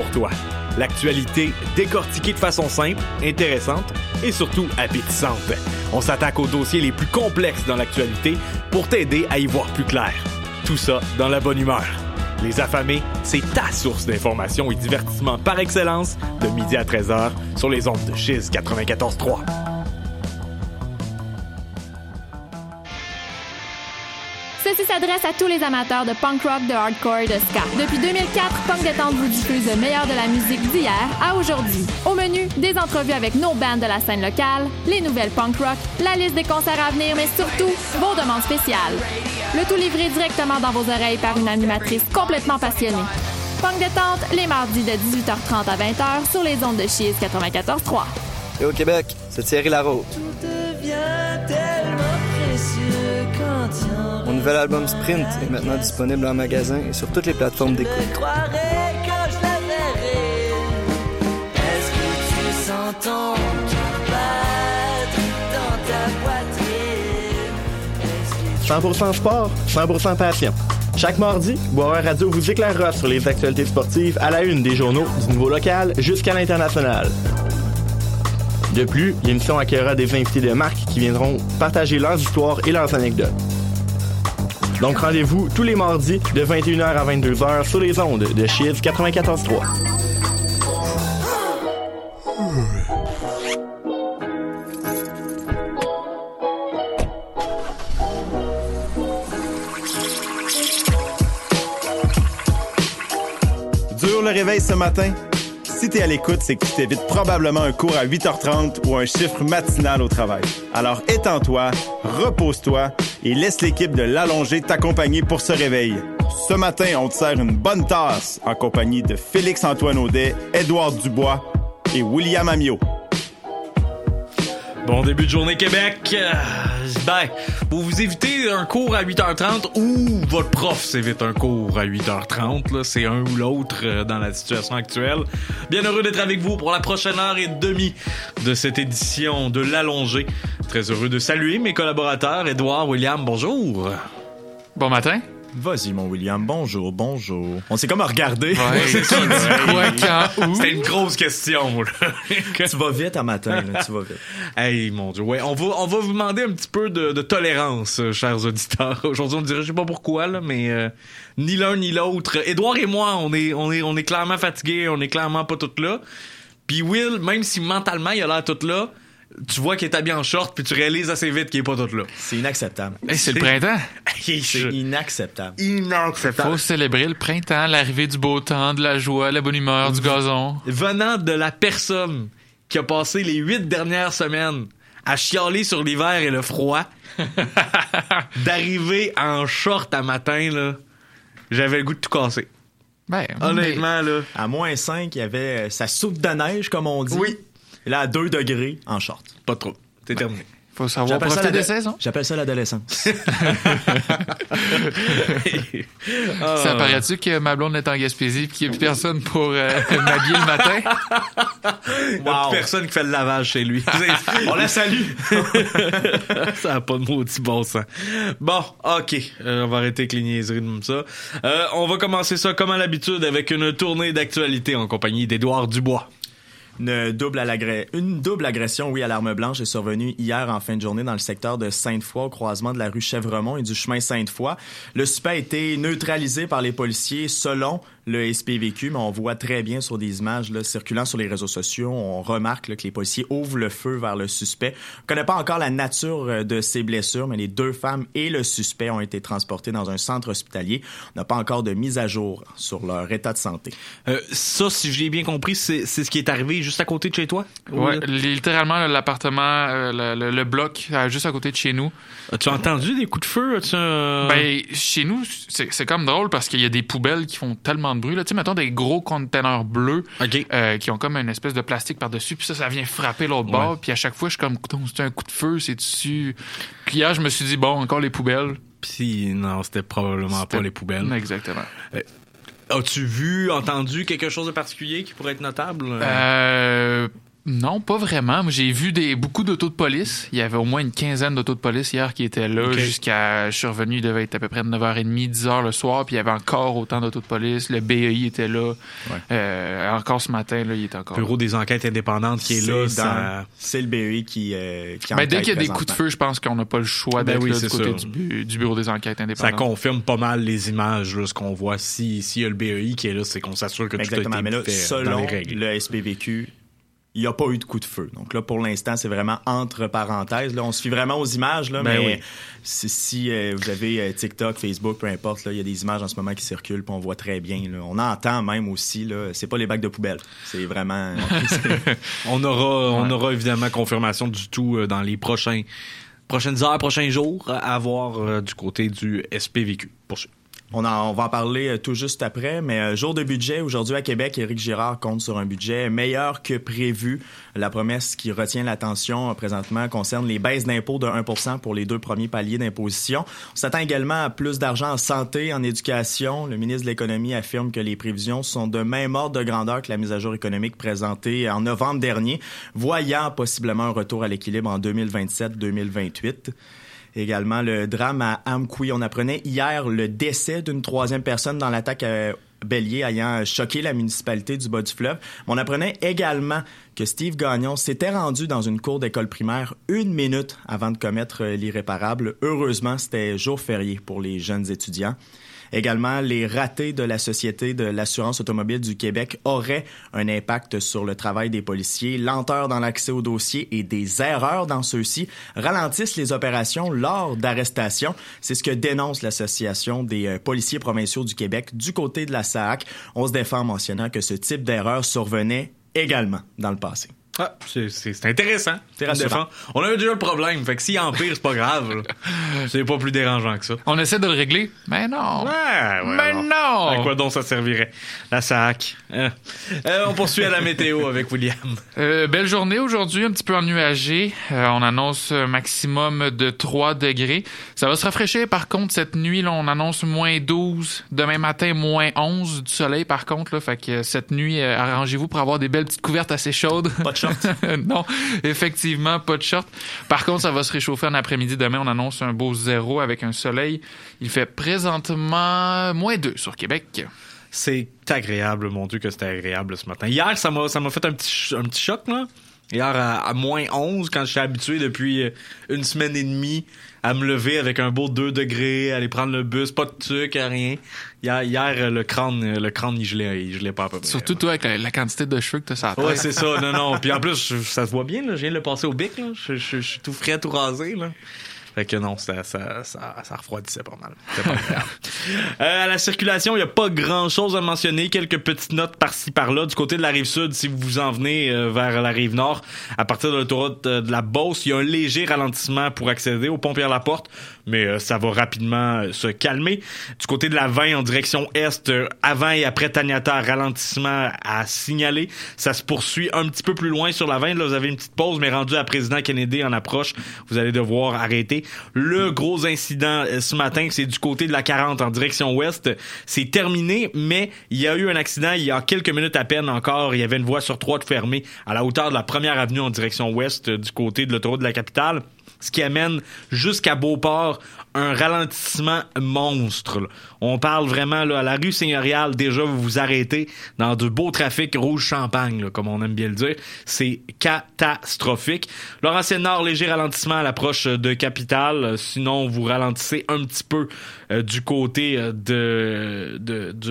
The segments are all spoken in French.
pour toi. L'actualité décortiquée de façon simple, intéressante et surtout appétissante. On s'attaque aux dossiers les plus complexes dans l'actualité pour t'aider à y voir plus clair. Tout ça dans la bonne humeur. Les Affamés, c'est ta source d'information et divertissement par excellence de midi à 13h sur les ondes de Chiz 94.3. Ceci s'adresse à tous les amateurs de punk rock, de hardcore et de ska. Depuis 2004, Punk Détente vous diffuse le meilleur de la musique d'hier à aujourd'hui. Au menu, des entrevues avec nos bands de la scène locale, les nouvelles punk rock, la liste des concerts à venir, mais surtout, vos demandes spéciales. Le tout livré directement dans vos oreilles par une animatrice complètement passionnée. Punk Détente, les mardis de 18h30 à 20h sur les ondes de Chiz 94.3. Et au Québec, c'est Thierry Larose. Tout devient tellement précieux quand il y en Mon nouvel album Sprint est maintenant disponible en magasin et sur toutes les plateformes d'écoute. Je croirais quand je la verrai. Est-ce que tu sens ton cœur battre dans ta poitrine? 100% sport, 100% passion. Chaque mardi, Boisvert Radio vous éclairera sur les actualités sportives à la une des journaux du niveau local jusqu'à l'international. De plus, l'émission accueillera des invités de marque qui viendront partager leurs histoires et leurs anecdotes. Donc rendez-vous tous les mardis de 21h à 22h sur les ondes de Chiz 94.3. Dur le réveil ce matin? Si t'es à l'écoute, c'est que tu t'évites probablement un cours à 8h30 ou un chiffre matinal au travail. Alors étends-toi, repose-toi et laisse l'équipe de l'Allongé t'accompagner pour ce réveil. Ce matin, on te sert une bonne tasse en compagnie de Félix-Antoine Audet, Édouard Dubois et William Amiot. Bon début de journée Québec. Vous vous évitez un cours à 8h30 ou votre prof s'évite un cours à 8h30. Là, c'est un ou l'autre dans la situation actuelle. Bien heureux d'être avec vous pour la prochaine heure et demie de cette édition de l'Allongé. Très heureux de saluer mes collaborateurs. Édouard, William, bonjour. Bon matin. Vas-y, mon William. Bonjour, bonjour. On s'est comme regardé. Ouais, c'est ça. Quoi, quand, où? C'était une grosse question, là. Tu vas vite à matin, là. Tu vas vite. Hey, mon Dieu. Ouais, on va vous demander un petit peu de tolérance, chers auditeurs. Aujourd'hui, on dirait, je sais pas pourquoi, là, mais ni l'un ni l'autre. Édouard et moi, on est clairement fatigués. On est clairement pas tous là. Puis Will, même si mentalement, il a l'air tout là, tu vois qu'il est habillé en short puis tu réalises assez vite qu'il est pas tout là. C'est inacceptable. Hey, c'est le printemps. C'est inacceptable. Inacceptable. Faut célébrer le printemps, l'arrivée du beau temps, de la joie, la bonne humeur, du gazon. Venant de la personne qui a passé les 8 dernières semaines à chialer sur l'hiver et le froid, d'arriver en short à matin, là, j'avais le goût de tout casser. Ben, honnêtement, là. À moins 5, il y avait sa soupe de neige, comme on dit. Oui. Et là, à 2 degrés, en short. Pas trop. C'est terminé. Faut savoir profiter des saisons. J'appelle ça l'adolescence. Ça paraît-tu que ma blonde est en Gaspésie et qu'il n'y a plus personne pour m'habiller le matin? Il n'y a plus personne qui fait le lavage chez lui. On la salue. Ça n'a pas de maudit bon sens. Bon, OK. On va arrêter avec les niaiseries comme ça. On va commencer ça comme à l'habitude avec une tournée d'actualité en compagnie d'Édouard Dubois. Une double agression, à l'arme blanche est survenue hier en fin de journée dans le secteur de Sainte-Foy, au croisement de la rue Chèvremont et du chemin Sainte-Foy. Le suspect a été neutralisé par les policiers selon le SPVQ, mais on voit très bien sur des images là, circulant sur les réseaux sociaux, on remarque là, que les policiers ouvrent le feu vers le suspect. On ne connaît pas encore la nature de ses blessures, mais les 2 femmes et le suspect ont été transportés dans un centre hospitalier. On n'a pas encore de mise à jour sur leur état de santé. Ça, si j'ai bien compris, c'est ce qui est arrivé juste à côté de chez toi? Ouais, littéralement, l'appartement, le bloc, juste à côté de chez nous. As-tu entendu des coups de feu? Ben, chez nous, c'est comme drôle parce qu'il y a des poubelles qui font tellement de bruit. Tu sais, mettons des gros containers bleus qui ont comme une espèce de plastique par-dessus, puis ça vient frapper l'autre bord. Puis à chaque fois, je suis comme, c'est un coup de feu, c'est dessus. Puis hier, je me suis dit, bon, encore les poubelles. Puis non, c'était probablement pas les poubelles. Exactement. As-tu entendu quelque chose de particulier qui pourrait être notable? Non, pas vraiment. Moi, j'ai vu beaucoup d'autos de police. Il y avait au moins une quinzaine d'autos de police hier qui étaient là jusqu'à... Je suis revenu, il devait être à peu près de 9h30, 10h le soir, puis il y avait encore autant d'autos de police. Le BEI était là. Ouais. Encore ce matin, là, il était encore Bureau des enquêtes indépendantes qui est là. C'est le BEI qui enquête. Dès qu'il y a des coups de feu, je pense qu'on n'a pas le choix d'être là, du côté du Bureau des enquêtes indépendantes. Ça confirme pas mal les images, là, ce qu'on voit. S'il y a le BEI qui est là, c'est qu'on s'assure que tout a été mais là, fait dans les règles. Selon le SPVQ, il n'y a pas eu de coup de feu. Donc là, pour l'instant, c'est vraiment entre parenthèses. Là, on se fie vraiment aux images, là, mais si vous avez TikTok, Facebook, peu importe, là, il y a des images en ce moment qui circulent, puis on voit très bien. Là. On entend même aussi, là, c'est pas les bacs de poubelle. C'est vraiment... on aura évidemment confirmation du tout dans les prochaines heures, prochains jours à voir du côté du SPVQ. Poursuivre. On va en parler tout juste après, mais jour de budget, aujourd'hui à Québec, Éric Girard compte sur un budget meilleur que prévu. La promesse qui retient l'attention présentement concerne les baisses d'impôts de 1% pour les 2 premiers paliers d'imposition. On s'attend également à plus d'argent en santé, en éducation. Le ministre de l'Économie affirme que les prévisions sont de même ordre de grandeur que la mise à jour économique présentée en novembre dernier, voyant possiblement un retour à l'équilibre en 2027-2028. Également, le drame à Amqui. On apprenait hier le décès d'une 3e personne dans l'attaque à Bélier ayant choqué la municipalité du Bas-du-Fleuve. On apprenait également que Steve Gagnon s'était rendu dans une cour d'école primaire 1 minute avant de commettre l'irréparable. Heureusement, c'était jour férié pour les jeunes étudiants. Également, les ratés de la Société de l'assurance automobile du Québec auraient un impact sur le travail des policiers. Lenteur dans l'accès aux dossiers et des erreurs dans ceux-ci ralentissent les opérations lors d'arrestations. C'est ce que dénonce l'Association des policiers provinciaux du Québec. Du côté de la SAAC, on se défend en mentionnant que ce type d'erreur survenait également dans le passé. Ah, c'est intéressant. C'est rassurant. On a déjà le problème, fait que s'il empire, c'est pas grave. Là. C'est pas plus dérangeant que ça. On essaie de le régler, mais non. Mais non. À quoi donc ça servirait? La SAC. On poursuit à la météo avec William. Belle journée aujourd'hui, un petit peu ennuagé. On annonce un maximum de 3 degrés. Ça va se rafraîchir par contre cette nuit. Là, on annonce moins 12. Demain matin, moins 11 du soleil par contre. Là, fait que cette nuit, arrangez-vous pour avoir des belles petites couvertes assez chaudes. Pas de short. Non, effectivement, pas de short. Par contre, ça va se réchauffer en après-midi. Demain, on annonce un beau 0 avec un soleil. Il fait présentement moins 2 sur Québec. C'est agréable, mon Dieu, que c'était agréable ce matin. Hier, ça m'a fait un petit choc, là. Hier, à moins 11, quand je suis habitué depuis une semaine et demie à me lever avec un beau 2 degrés, aller prendre le bus, pas de truc, rien. Hier, le crâne, il gelait pas à peu près. Surtout toi, avec la quantité de cheveux que t'as sur la tête. Ouais, c'est ça, non. Puis en plus, ça se voit bien, là. Je viens de le passer au bic, là. Je suis tout frais, tout rasé, là. Fait que non, ça refroidissait pas mal. C'est pas grave. À la circulation, il n'y a pas grand-chose à mentionner. Quelques petites notes par-ci, par-là. Du côté de la Rive-Sud, si vous en venez vers la Rive-Nord, à partir de l'autoroute de la Beauce, il y a un léger ralentissement pour accéder au pont Pierre-Laporte, mais ça va rapidement se calmer. Du côté de la 20, en direction Est, avant et après Taniata, ralentissement à signaler. Ça se poursuit un petit peu plus loin sur la 20. Là, vous avez une petite pause, mais rendu à Président Kennedy en approche, vous allez devoir arrêter. Le gros incident ce matin, c'est du côté de la 40 en direction ouest. C'est terminé, mais il y a eu un accident il y a quelques minutes à peine encore. Il y avait une voie sur 3 de fermée à la hauteur de la première avenue en direction ouest du côté de l'autoroute de la capitale. Ce qui amène jusqu'à Beauport un ralentissement monstre. Là. On parle vraiment là, à la rue Seigneurial, déjà vous vous arrêtez dans de beaux trafics rouge champagne, là, comme on aime bien le dire. C'est catastrophique. Laurentienne-Nord, léger ralentissement à l'approche de Capitale. Sinon, vous ralentissez un petit peu du côté de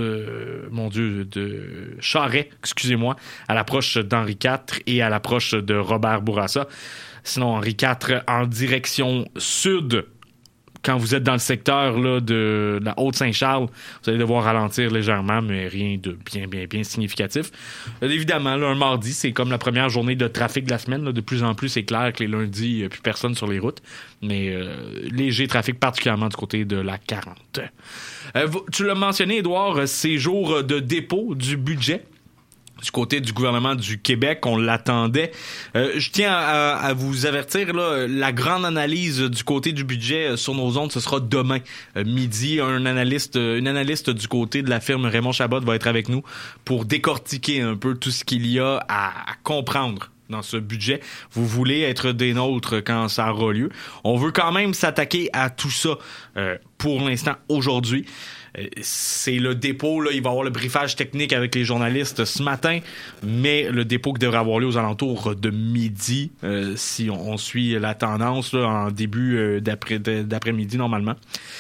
Charest, excusez-moi, à l'approche d'Henri IV et à l'approche de Robert Bourassa. Sinon, Henri IV en direction sud, quand vous êtes dans le secteur là, de la Haute-Saint-Charles, vous allez devoir ralentir légèrement, mais rien de bien significatif. Évidemment, là, un mardi, c'est comme la première journée de trafic de la semaine. Là. De plus en plus, c'est clair que les lundis, il n'y a plus personne sur les routes. Mais léger trafic, particulièrement du côté de la 40. Tu l'as mentionné, Édouard, ces jours de dépôt du budget. Du côté du gouvernement du Québec, on l'attendait. Je tiens à vous avertir, là, la grande analyse du côté du budget sur nos ondes, ce sera demain midi. Une analyste du côté de la firme Raymond Chabot va être avec nous pour décortiquer un peu tout ce qu'il y a à comprendre dans ce budget. Vous voulez être des nôtres quand ça aura lieu. On veut quand même s'attaquer à tout ça pour l'instant aujourd'hui. C'est le dépôt, là, il va y avoir le briefage technique avec les journalistes ce matin, mais le dépôt qui devrait avoir lieu aux alentours de midi, si on suit la tendance là, en début d'après-midi normalement.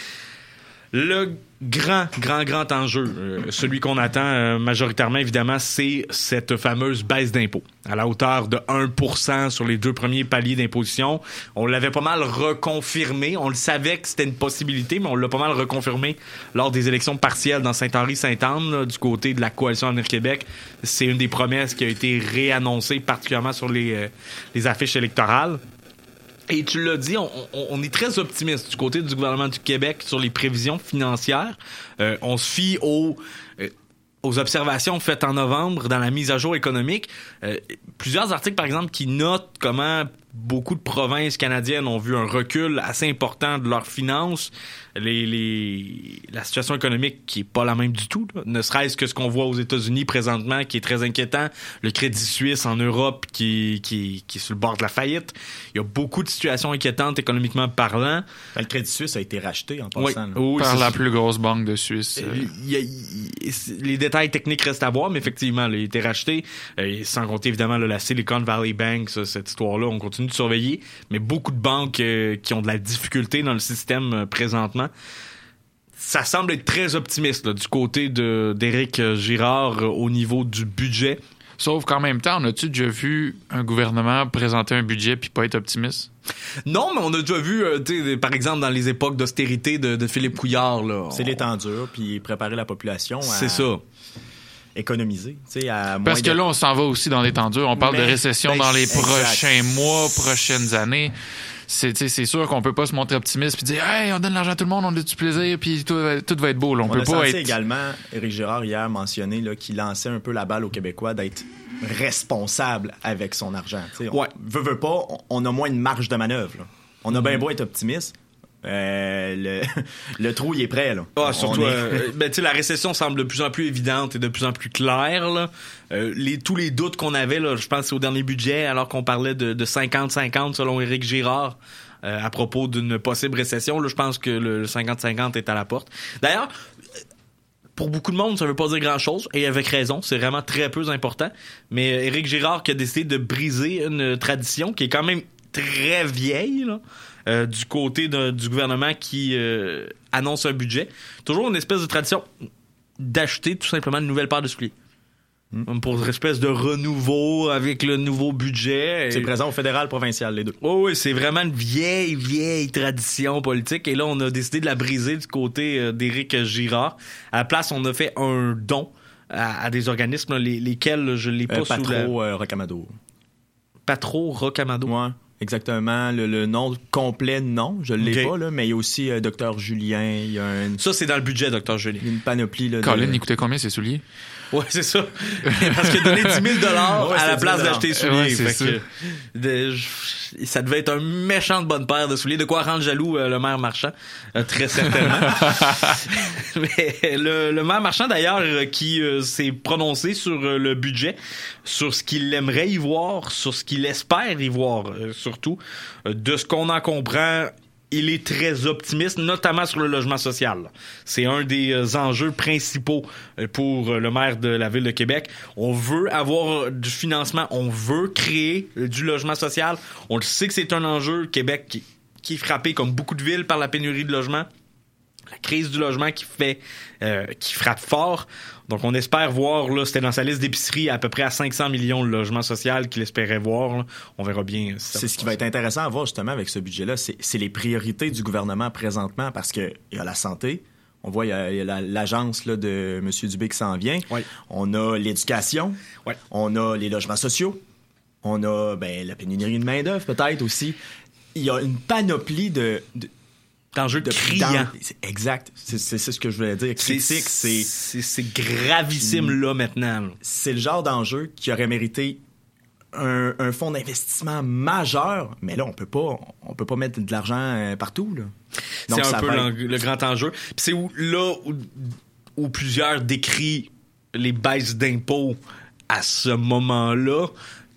Le grand enjeu, celui qu'on attend majoritairement, évidemment, c'est cette fameuse baisse d'impôts à la hauteur de 1% sur les 2 premiers paliers d'imposition. On l'avait pas mal reconfirmé. On le savait que c'était une possibilité, mais on l'a pas mal reconfirmé lors des élections partielles dans Saint-Henri-Sainte-Anne, là, du côté de la Coalition Avenir Québec. C'est une des promesses qui a été réannoncée, particulièrement sur les affiches électorales. Et tu l'as dit, on est très optimiste du côté du gouvernement du Québec sur les prévisions financières. On se fie aux observations faites en novembre dans la mise à jour économique. Plusieurs articles, par exemple, qui notent comment beaucoup de provinces canadiennes ont vu un recul assez important de leurs finances. La situation économique qui est pas la même du tout, là. Ne serait-ce que ce qu'on voit aux États-Unis présentement, qui est très inquiétant. Le Crédit Suisse en Europe qui est sur le bord de la faillite. Il y a beaucoup de situations inquiétantes économiquement parlant. Le Crédit Suisse a été racheté en passant. Oui, par la plus grosse banque de Suisse. Les détails techniques restent à voir, mais effectivement, il a été racheté. Sans compter évidemment la Silicon Valley Bank, cette histoire-là, on continue de surveiller. Mais beaucoup de banques qui ont de la difficulté dans le système présentement. Ça semble être très optimiste là, du côté d'Éric Girard au niveau du budget. Sauf qu'en même temps, on a-tu déjà vu un gouvernement présenter un budget puis pas être optimiste? Non, mais on a déjà vu, par exemple, dans les époques d'austérité de Philippe Couillard. Là, c'est les temps durs, puis préparer la population c'est ça. Économiser. Parce que là, on s'en va aussi dans les temps durs. On parle de récession dans les prochains mois, prochaines années. C'est sûr qu'on peut pas se montrer optimiste puis dire « Hey, on donne l'argent à tout le monde, on a du plaisir, puis tout va être beau. » On peut pas être... également, Éric Girard, hier, mentionné qu'il lançait un peu la balle aux Québécois d'être responsable avec son argent. Veut pas, on a moins de marge de manœuvre. Là. On a bien beau être optimiste. Le trou, il est prêt, là. Ah, surtout, la récession semble de plus en plus évidente et de plus en plus claire, là. Tous les doutes qu'on avait, là, je pense que c'est au dernier budget, alors qu'on parlait de 50-50 selon Éric Girard, à propos d'une possible récession, là, je pense que le 50-50 est à la porte. D'ailleurs, pour beaucoup de monde, ça veut pas dire grand-chose, et avec raison, c'est vraiment très peu important, mais Éric Girard qui a décidé de briser une tradition qui est quand même très vieille, là. Du côté du gouvernement qui annonce un budget. Toujours une espèce de tradition d'acheter tout simplement une nouvelle paire de souliers. Pour une espèce de renouveau avec le nouveau budget. C'est présent au fédéral, provincial, les deux. Oui, c'est vraiment une vieille tradition politique. Et là, on a décidé de la briser du côté d'Éric Girard. À la place, on a fait un don à des organismes, lesquels je l'ai pas sous la... Rocamado. Patro Rocamado. Ouais. Exactement, le nom complet, non, je l'ai pas, là, mais il y a aussi Dr Julien, il y a Ça, c'est dans le budget, Dr Julien. Une panoplie, là. Colin, il coûtait combien, ses souliers? Ouais, c'est ça. Parce qu'il a donné 10 000 à la place d'acheter des souliers. Ça devait être un méchant de bonne paire de souliers. De quoi rendre jaloux le maire Marchand, très certainement. Mais le maire Marchand, d'ailleurs, qui s'est prononcé sur le budget, sur ce qu'il aimerait y voir, sur ce qu'il espère y voir, surtout. De ce qu'on en comprend, il est très optimiste, notamment sur le logement social. C'est un des enjeux principaux pour le maire de la Ville de Québec. On veut avoir du financement, on veut créer du logement social. On le sait que c'est un enjeu, Québec, qui est frappé, comme beaucoup de villes, par la pénurie de logement. La crise du logement qui frappe fort. Donc, on espère voir, là, c'était dans sa liste d'épicerie, à peu près à 500 millions de logements sociaux qu'il espérait voir. Là. On verra bien. C'est ce qui va être intéressant à voir, justement, avec ce budget-là. C'est les priorités du gouvernement présentement, parce qu'il y a la santé. On voit, il y a l'agence là, de M. Dubé qui s'en vient. Oui. On a l'éducation. Oui. On a les logements sociaux. On a la pénurie de main-d'œuvre, peut-être aussi. Il y a une panoplie d'enjeux criants. Exact. C'est ce que je voulais dire. Critique, c'est gravissime là maintenant. Là. C'est le genre d'enjeu qui aurait mérité un fonds d'investissement majeur, mais là on peut pas mettre de l'argent partout là. Donc, c'est un peu le grand enjeu. Puis c'est où plusieurs décrient les baisses d'impôts à ce moment-là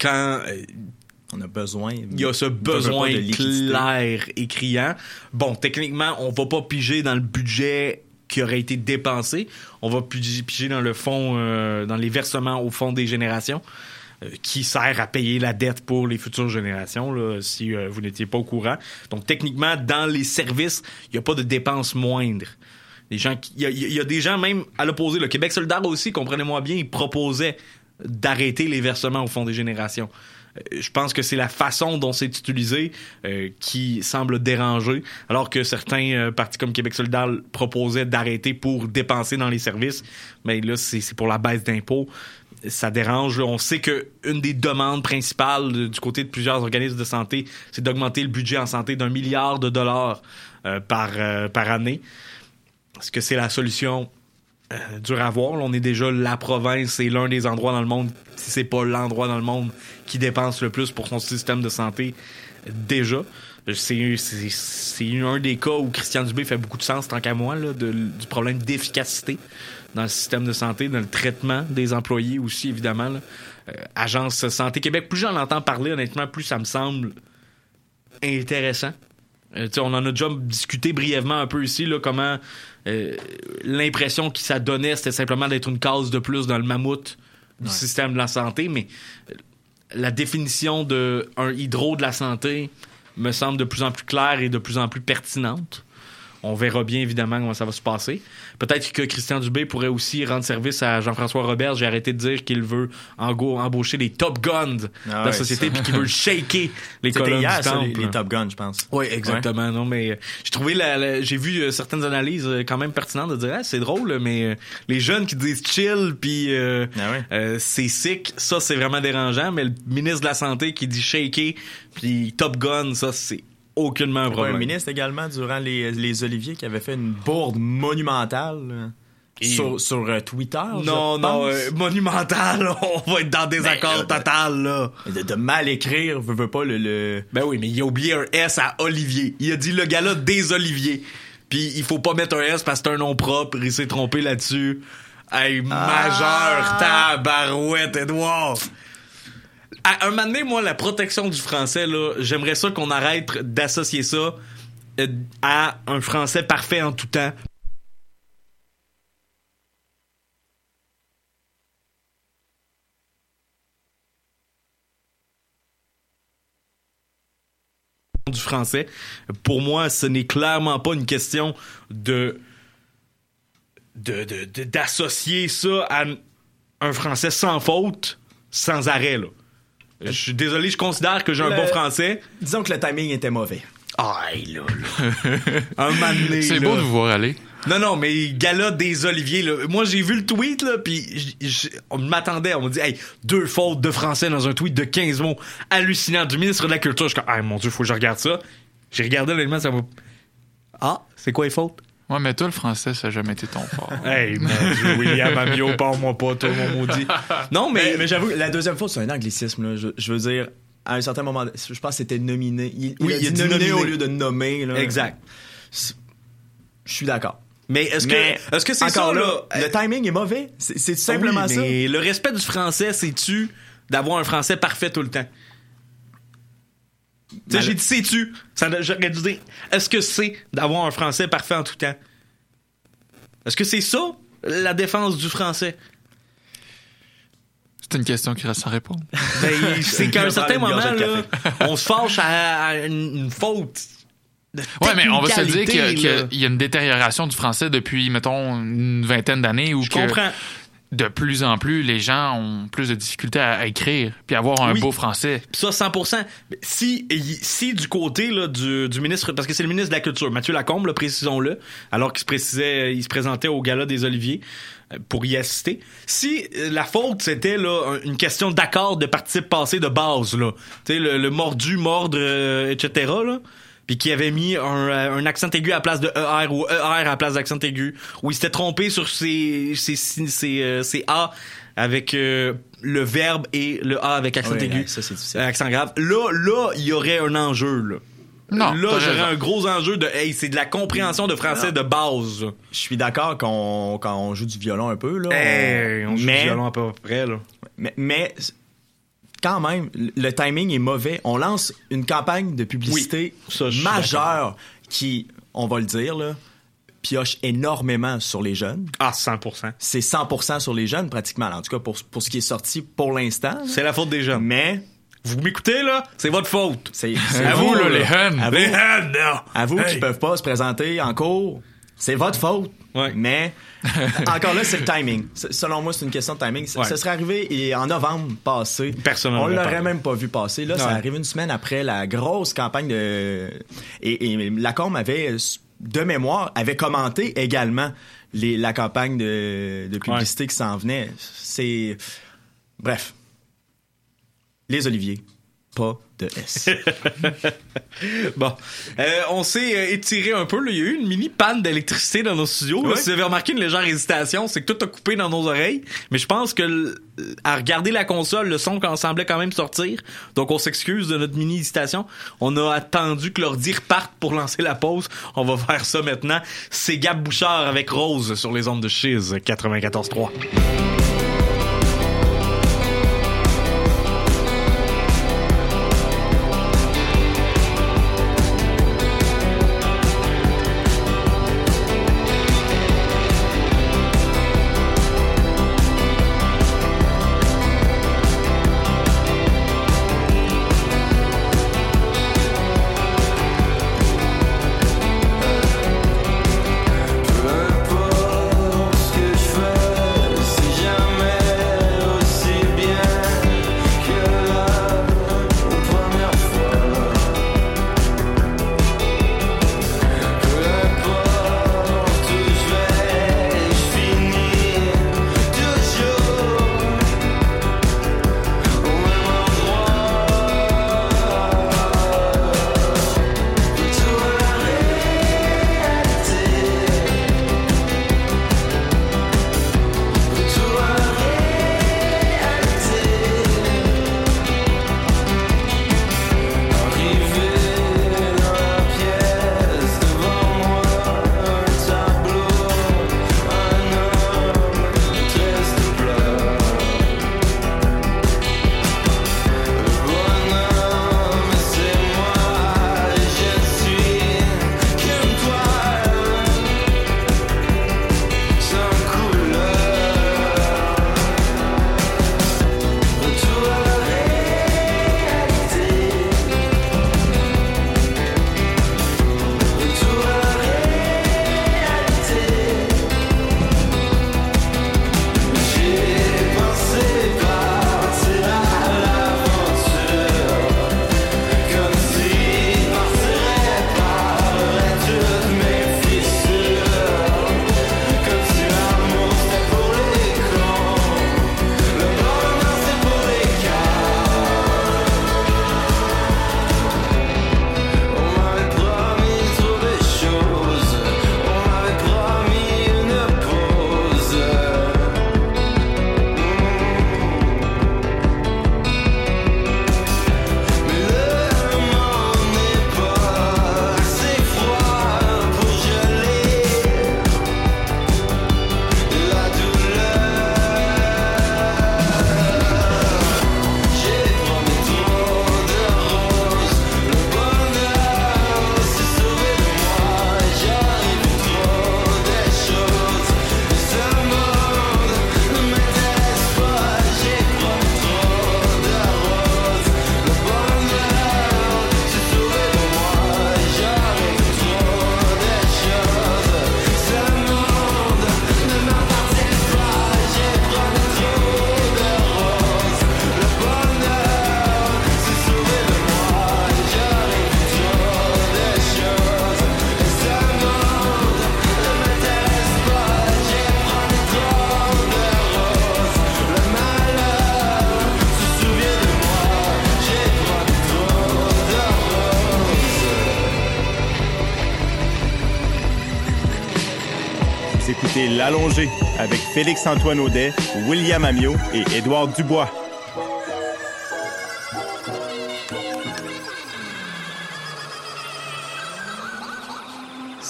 quand on a besoin. Il y a ce besoin clair et criant. Bon, techniquement, on va pas piger dans le budget qui aurait été dépensé. On va piger dans le fond, dans les versements au Fonds des générations, qui sert à payer la dette pour les futures générations, là, si vous n'étiez pas au courant. Donc, techniquement, dans les services, il n'y a pas de dépenses moindres. Il y a des gens, même à l'opposé, le Québec solidaire aussi, comprenez-moi bien, ils proposaient d'arrêter les versements au Fonds des générations. Je pense que c'est la façon dont c'est utilisé qui semble déranger, alors que certains partis comme Québec solidaire proposaient d'arrêter pour dépenser dans les services. Mais là, c'est pour la baisse d'impôts. Ça dérange. On sait qu'une des demandes principales du côté de plusieurs organismes de santé, c'est d'augmenter le budget en santé d'1 milliard de dollars par année. Est-ce que c'est la solution? Dur à voir. Là, on est déjà la province, c'est l'un des endroits dans le monde, si c'est pas l'endroit dans le monde qui dépense le plus pour son système de santé déjà. C'est un des cas où Christian Dubé fait beaucoup de sens, tant qu'à moi, là, du problème d'efficacité dans le système de santé, dans le traitement des employés aussi, évidemment. Là. Agence Santé Québec, plus j'en entends parler, honnêtement, plus ça me semble intéressant. On en a déjà discuté brièvement un peu ici, là, comment l'impression que ça donnait, c'était simplement d'être une case de plus dans le mammouth du système de la santé, mais la définition d'un hydro de la santé me semble de plus en plus claire et de plus en plus pertinente. On verra bien, évidemment, comment ça va se passer. Peut-être que Christian Dubé pourrait aussi rendre service à Jean-François Robert. J'ai arrêté de dire qu'il veut embaucher les Top Guns de la société puis qu'il veut shaker les colonnes du temple. Les Top Guns, je pense. Oui, exactement. Ouais. Non, mais j'ai trouvé j'ai vu certaines analyses quand même pertinentes de dire c'est drôle, mais les jeunes qui disent chill puis c'est sick, ça c'est vraiment dérangeant. Mais le ministre de la Santé qui dit shaker puis Top Gun, ça c'est aucunement un problème. Un ministre également, durant les Oliviers, qui avait fait une bourde monumentale sur Twitter. Non, monumentale, on va être dans des accords total, là. De mal écrire, veut pas le... Ben oui, mais il a oublié un S à Olivier. Il a dit le gars-là des Oliviers. Puis il faut pas mettre un S parce que c'est un nom propre, il s'est trompé là-dessus. Hey, majeur, tabarouette, Edouard! À un moment donné, moi, la protection du français, là, j'aimerais ça qu'on arrête d'associer ça à un français parfait en tout temps. Du français. Pour moi, ce n'est clairement pas une question d'associer ça à un français sans faute, sans arrêt, là. Je suis désolé, je considère que j'ai un bon français. Disons que le timing était mauvais. Là. Un moment donné, c'est beau de vous voir aller. Non, mais gala des Oliviers, là. Moi, j'ai vu le tweet, là, puis on m'attendait, on m'a dit, hey, 2 fautes de français dans un tweet de 15 mots. Hallucinant. Du ministre de la Culture. Je suis comme, mon Dieu, faut que je regarde ça. J'ai regardé, honnêtement, ça m'a... c'est quoi les fautes? Ouais, mais toi, le français, ça n'a jamais été ton fort. Hey, mon Dieu, William Amio, parle-moi pas, toi, mon maudit. Non, mais j'avoue, la deuxième faute, c'est un anglicisme, là. Je veux dire, à un certain moment, je pense que c'était nominé. Il a dit nominé au lieu de nommer, là. Exact. Je suis d'accord. Mais est-ce que c'est encore ça, là? Le timing est mauvais. C'est simplement ça. Mais le respect du français, c'est-tu d'avoir un français parfait tout le temps? Tu sais, j'ai dit sais-tu. J'aurais dû dire, est-ce que c'est d'avoir un français parfait en tout temps? Est-ce que c'est ça, la défense du français? C'est une question qui reste sans répondre. Ben, c'est qu'à un certain moment, là, on se fâche à une faute. Ouais, mais on va se dire qu'il y a une détérioration du français depuis, mettons, une vingtaine d'années. Je comprends. De plus en plus, les gens ont plus de difficultés à écrire puis à avoir un beau français. Ça, 100%. Si du côté là, du ministre, parce que c'est le ministre de la Culture, Mathieu Lacombe, là, précisons-le, alors qu'il se présentait au Gala des Oliviers pour y assister. Si la faute, c'était là une question d'accord de participe passé de base, là, tu sais, le mordu, mordre, etc., là, puis qui avait mis un accent aigu à la place de ER ou ER à la place d'accent aigu, où il s'était trompé sur ses A avec le verbe et le A avec accent aigu. Ça, c'est difficile. Accent grave. Là, il y aurait un enjeu, là. Non, là, j'aurais un gros enjeu de c'est de la compréhension de français de base. Je suis d'accord quand on joue du violon un peu, là. On joue du violon à peu près, là. Mais quand même, le timing est mauvais. On lance une campagne de publicité majeure qui, on va le dire, là, pioche énormément sur les jeunes. Ah, 100%. C'est 100% sur les jeunes, pratiquement. En tout cas, pour ce qui est sorti pour l'instant. C'est la faute des jeunes. Mais... Vous m'écoutez, là? C'est votre faute. C'est à vous, là, les jeunes. Les jeunes, là. À vous qui peuvent pas se présenter en cours, c'est votre faute. Ouais. Mais, encore là, c'est le timing. Selon moi, c'est une question de timing. Ça serait arrivé en novembre passé. Personnellement. On l'aurait même pas vu passer. Là, ça arrive une semaine après la grosse campagne de... Et Lacombe avait, de mémoire, avait commenté également la campagne de publicité qui s'en venait. C'est... Bref. Les Oliviers, pas de S. Bon, on s'est étiré un peu. Là. Il y a eu une mini panne d'électricité dans nos studios. Là. Si vous avez remarqué une légère hésitation, c'est que tout a coupé dans nos oreilles. Mais je pense que à regarder la console, le son semblait quand même sortir. Donc on s'excuse de notre mini hésitation. On a attendu que l'ordi reparte pour lancer la pause. On va faire ça maintenant. C'est Gab Bouchard avec Rose sur les ondes de Chiz 94.3. écoutez L'Allongé avec Félix-Antoine Audet, William Amiot et Édouard Dubois.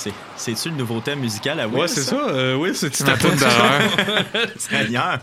C'est-tu le nouveau thème musical à Will? Ouais, c'est ça. Oui, c'est ma toune d'horreur. Seigneur.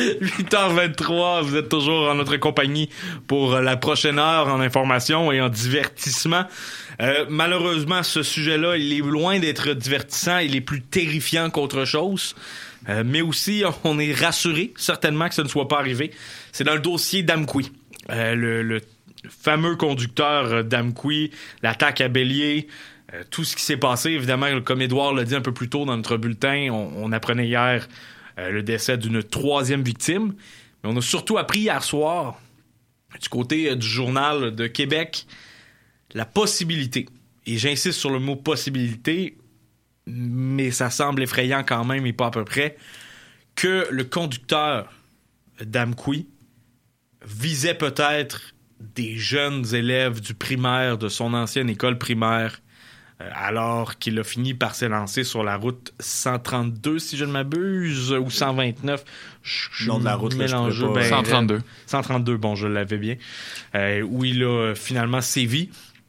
8h23, vous êtes toujours en notre compagnie pour la prochaine heure en information et en divertissement. Malheureusement, ce sujet-là, il est loin d'être divertissant. Il est plus terrifiant qu'autre chose. Mais aussi, on est rassuré, certainement, que ce ne soit pas arrivé. C'est dans le dossier d'Amqui. Le fameux conducteur d'Amqui, l'attaque à Bélier, tout ce qui s'est passé. Évidemment, comme Édouard l'a dit un peu plus tôt dans notre bulletin, on apprenait hier le décès d'une 3e victime. Mais on a surtout appris hier soir, du côté du Journal de Québec, la possibilité, et j'insiste sur le mot possibilité, mais ça semble effrayant quand même et pas à peu près, que le conducteur d'Amqui visait peut-être des jeunes élèves du primaire de son ancienne école primaire alors qu'il a fini par s'élancer sur la route 132, si je ne m'abuse, ou 129. Le nom de la route, là, je pourrais pas... 132. 132, bon, je l'avais bien. Où il a finalement sévi.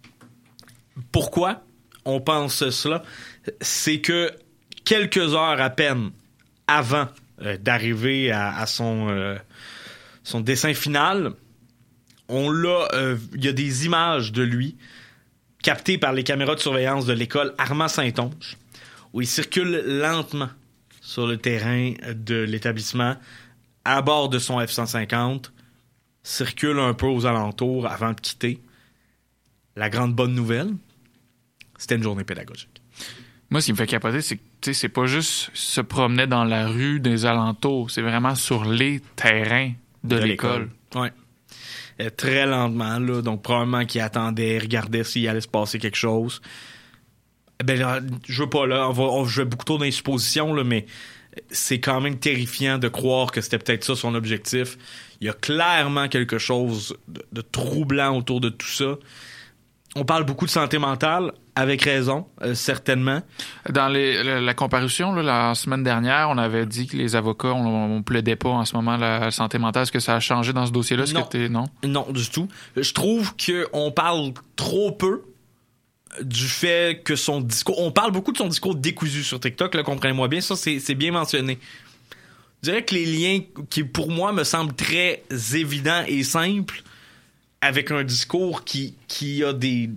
Pourquoi on pense cela? C'est que quelques heures à peine avant d'arriver à son dessein final, il y a des images de lui captées par les caméras de surveillance de l'école Armand-Saint-Onge, où il circule lentement sur le terrain de l'établissement à bord de son F-150, circule un peu aux alentours avant de quitter. La grande bonne nouvelle, c'était une journée pédagogique. Moi, ce qui me fait capoter, c'est que c'est pas juste se promener dans la rue des alentours, c'est vraiment sur les terrains de l'école. Ouais. Très lentement, là, donc probablement qu'il attendait, regardait s'il allait se passer quelque chose. Ben là, je veux pas, là, je vais beaucoup trop dans les suppositions, là, mais c'est quand même terrifiant de croire que c'était peut-être ça son objectif. Il y a clairement quelque chose de troublant autour de tout ça. On parle beaucoup de santé mentale, avec raison, certainement. Dans la comparution, là, la semaine dernière, on avait dit que les avocats, on plaidait pas en ce moment la santé mentale. Est-ce que ça a changé dans ce dossier-là? Non. Non, du tout. Je trouve qu'on parle trop peu du fait que son discours... On parle beaucoup de son discours décousu sur TikTok, là, comprenez-moi bien. Ça, c'est bien mentionné. Je dirais que les liens qui, pour moi, me semblent très évidents et simples, avec un discours qui a des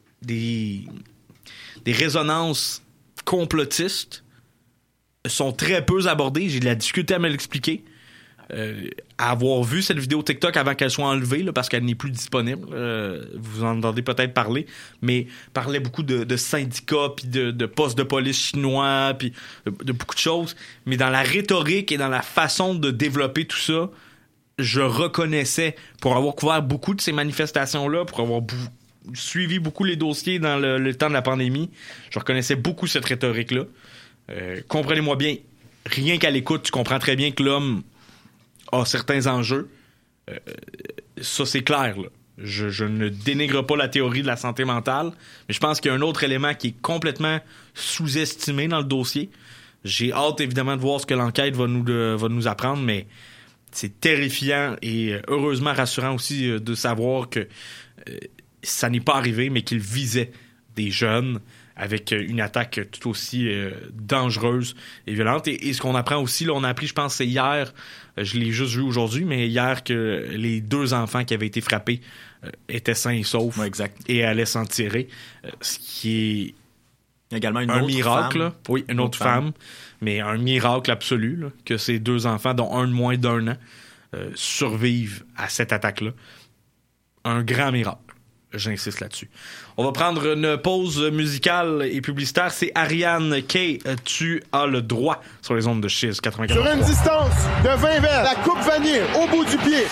résonances complotistes, sont très peu abordés. J'ai de la difficulté à me l'expliquer. À avoir vu cette vidéo TikTok avant qu'elle soit enlevée, là, parce qu'elle n'est plus disponible. Vous en entendez peut-être parler, mais parlait beaucoup de syndicats, puis de postes de police chinois, puis de beaucoup de choses. Mais dans la rhétorique et dans la façon de développer tout ça, je reconnaissais, pour avoir couvert beaucoup de ces manifestations-là, pour avoir suivi beaucoup les dossiers dans le temps de la pandémie, je reconnaissais beaucoup cette rhétorique-là. Comprenez-moi bien, rien qu'à l'écoute, tu comprends très bien que l'homme a certains enjeux. Ça, c'est clair, là. Je ne dénigre pas la théorie de la santé mentale, mais je pense qu'il y a un autre élément qui est complètement sous-estimé dans le dossier. J'ai hâte, évidemment, de voir ce que l'enquête va nous apprendre, mais c'est terrifiant et heureusement rassurant aussi de savoir que ça n'est pas arrivé, mais qu'il visait des jeunes avec une attaque tout aussi dangereuse et violente. Et ce qu'on apprend aussi, là, on a appris, je pense, c'est hier, je l'ai juste vu aujourd'hui, mais hier que les 2 enfants qui avaient été frappés étaient sains et saufs, ouais, exact, et allaient s'en tirer, ce qui est également un autre miracle. Femme. Oui, une autre femme, mais un miracle absolu, là, que ces 2 enfants, dont un de moins d'1 an, survivent à cette attaque-là. Un grand miracle. J'insiste là-dessus. On va prendre une pause musicale et publicitaire. C'est Ariane Kay. Tu as le droit sur les ondes de Chiz 94. Sur une distance de 20 verres, la coupe vanille au bout du pied.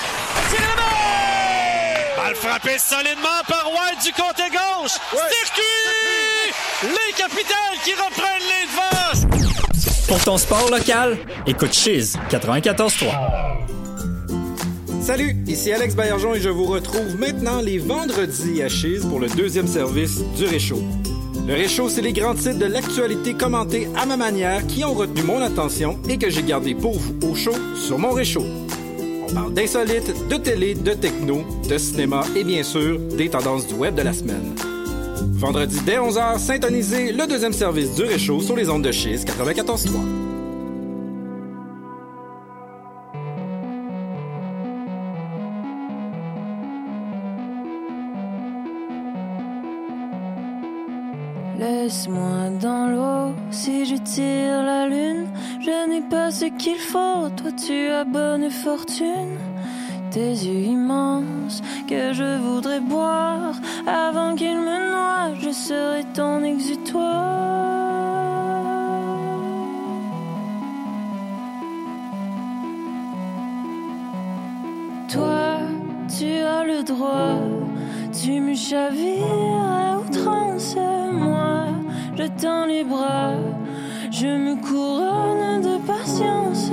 Balle frappée solidement par White du côté gauche. Ouais. Circuit! Les Capitals qui reprennent les devants. Pour ton sport local, écoute Chiz 94.3. Salut, ici Alex Baillargeon et je vous retrouve maintenant les vendredis à Chiz pour le 2e service du Réchaud. Le Réchaud, c'est les grands titres de l'actualité commentés à ma manière qui ont retenu mon attention et que j'ai gardé pour vous au chaud sur mon Réchaud. On parle d'insolites, de télé, de techno, de cinéma et bien sûr des tendances du web de la semaine. Vendredi dès 11h, syntonisez le deuxième service du Réchaud sur les ondes de Chiz 94.3. Laisse-moi dans l'eau, si je tire la lune, je n'ai pas ce qu'il faut, toi tu as bonne fortune. Tes yeux immenses que je voudrais boire, avant qu'ils me noient, je serai ton exutoire. Toi, tu as le droit, tu me chavires à outrance. Moi, je tends les bras, je me couronne de patience.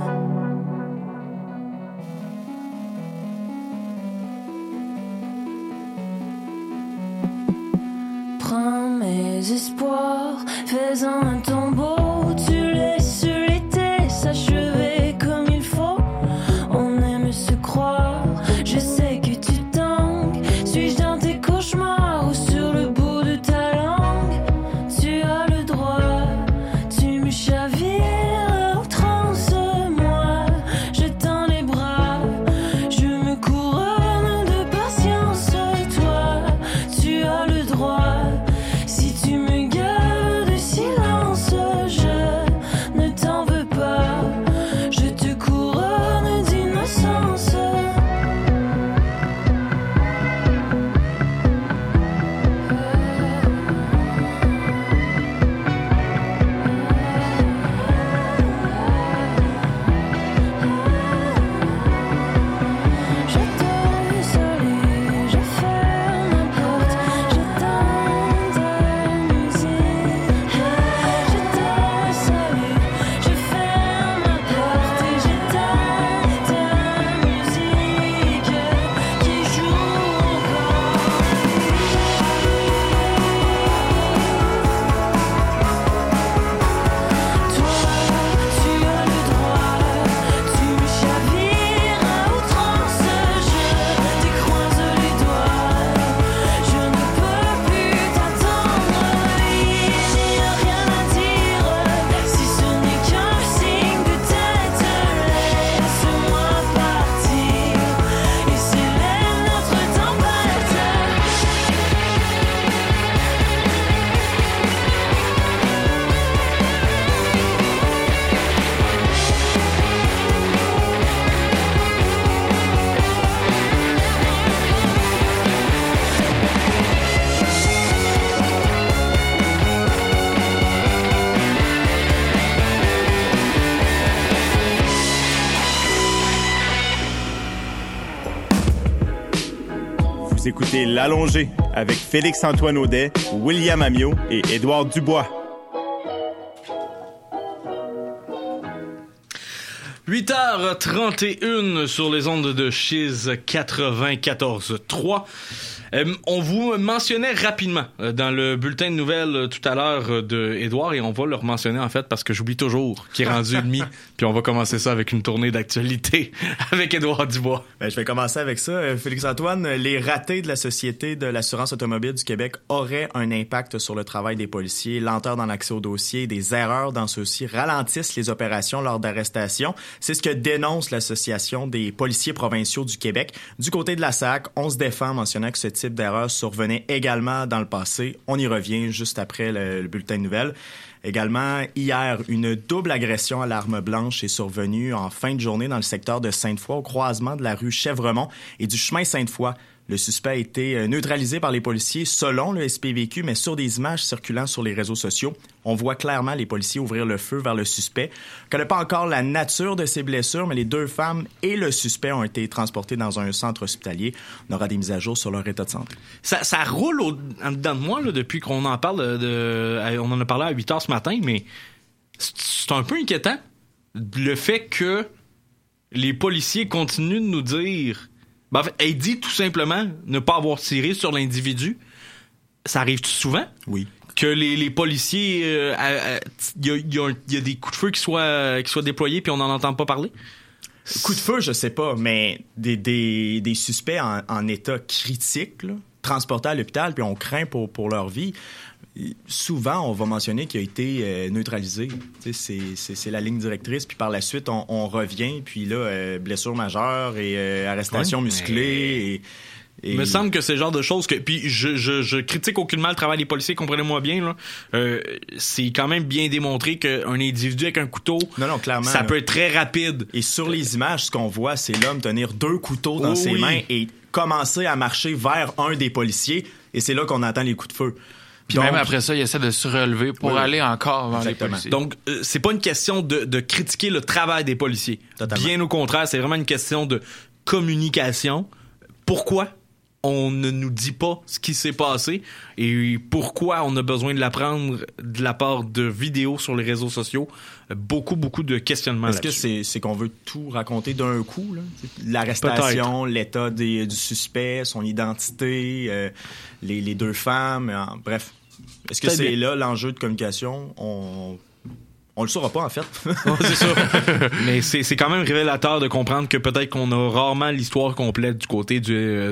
Prends mes espoirs, fais-en un tombeau, tu laisses l'été s'achever comme il faut. On aime se croire, je sais que tu tangues. Suis-je dans tes cauchemars ou sur le bout de ta langue? Tu as le droit, tu me chavires à outrance. Moi, je tends les bras, je me couronne de patience. Toi, tu as le droit. Si tu me gardes de silence, je ne t'en veux pas. Je te couronne d'innocence. Je te salue, je ferme la porte, j'éteins ta musique. Je te salue, je ferme la porte et j'éteins ta musique qui joue encore. Toi, tu as le droit, tu me chavires à outrance. Je décroise les doigts, je ne peux plus t'attendre. Il n'y a rien à dire, si ce n'est qu'un signe de tête. Laisse-moi partir et célèbre notre tempête. Vous écoutez L'Allongé avec Félix-Antoine Audet, William Amiot et Édouard Dubois. 8h31 sur les ondes de Chiz 94.3. On vous mentionnait rapidement dans le bulletin de nouvelles tout à l'heure de Édouard et on va le mentionner en fait parce que j'oublie toujours qu'il est rendu demi puis on va commencer ça avec une tournée d'actualité avec Édouard Dubois. Je vais commencer avec ça. Félix-Antoine, les ratés de la Société de l'assurance automobile du Québec auraient un impact sur le travail des policiers. Lenteur dans l'accès au dossier, des erreurs dans ceux-ci ralentissent les opérations lors d'arrestations. C'est ce que dénonce l'Association des policiers provinciaux du Québec. Du côté de la SAC, on se défend mentionnant que ce type d'erreur survenait également dans le passé. On y revient juste après le bulletin de nouvelles. Également, hier, une double agression à l'arme blanche est survenue en fin de journée dans le secteur de Sainte-Foy, au croisement de la rue Chèvremont et du chemin Sainte-Foy. Le suspect a été neutralisé par les policiers selon le SPVQ, mais sur des images circulant sur les réseaux sociaux, on voit clairement les policiers ouvrir le feu vers le suspect. On ne connaît pas encore la nature de ses blessures, mais les deux femmes et le suspect ont été transportés dans un centre hospitalier. On aura des mises à jour sur leur état de santé. Ça roule en dedans de moi là, depuis qu'on en parle. On en a parlé à 8h ce matin, mais c'est un peu inquiétant le fait que les policiers continuent de nous dire... Ben, en fait, elle dit tout simplement ne pas avoir tiré sur l'individu. Ça arrive-tu souvent? Oui. Que les policiers, il y a des coups de feu qui soient déployés puis on n'en entend pas parler? Coup de feu, je sais pas, mais des suspects en état critique, là, transportés à l'hôpital, puis on craint pour leur vie. Souvent, on va mentionner qu'il a été neutralisé. C'est la ligne directrice. Puis par la suite, on revient. Puis là, blessure majeure et arrestation musclée. Il me semble que c'est le genre de choses que... Puis je critique aucunement le travail des policiers, comprenez-moi bien. Là. C'est quand même bien démontré qu'un individu avec un couteau, non, clairement, ça peut être très rapide. Et sur les images, ce qu'on voit, c'est l'homme tenir 2 couteaux dans ses mains et commencer à marcher vers un des policiers. Et c'est là qu'on entend les coups de feu. Puis même après ça, il essaie de se relever pour aller encore vers les policiers. Donc, c'est pas une question de critiquer le travail des policiers. Totalement. Bien au contraire, c'est vraiment une question de communication. Pourquoi on ne nous dit pas ce qui s'est passé et pourquoi on a besoin de l'apprendre de la part de vidéos sur les réseaux sociaux? Beaucoup de questionnements là-dessus. Est-ce que c'est qu'on veut tout raconter d'un coup? Là? L'arrestation, l'état du suspect, son identité, les 2 femmes, bref. Est-ce que c'est là l'enjeu de communication? On le saura pas, en fait. C'est ça. Mais c'est quand même révélateur de comprendre que peut-être qu'on a rarement l'histoire complète du côté du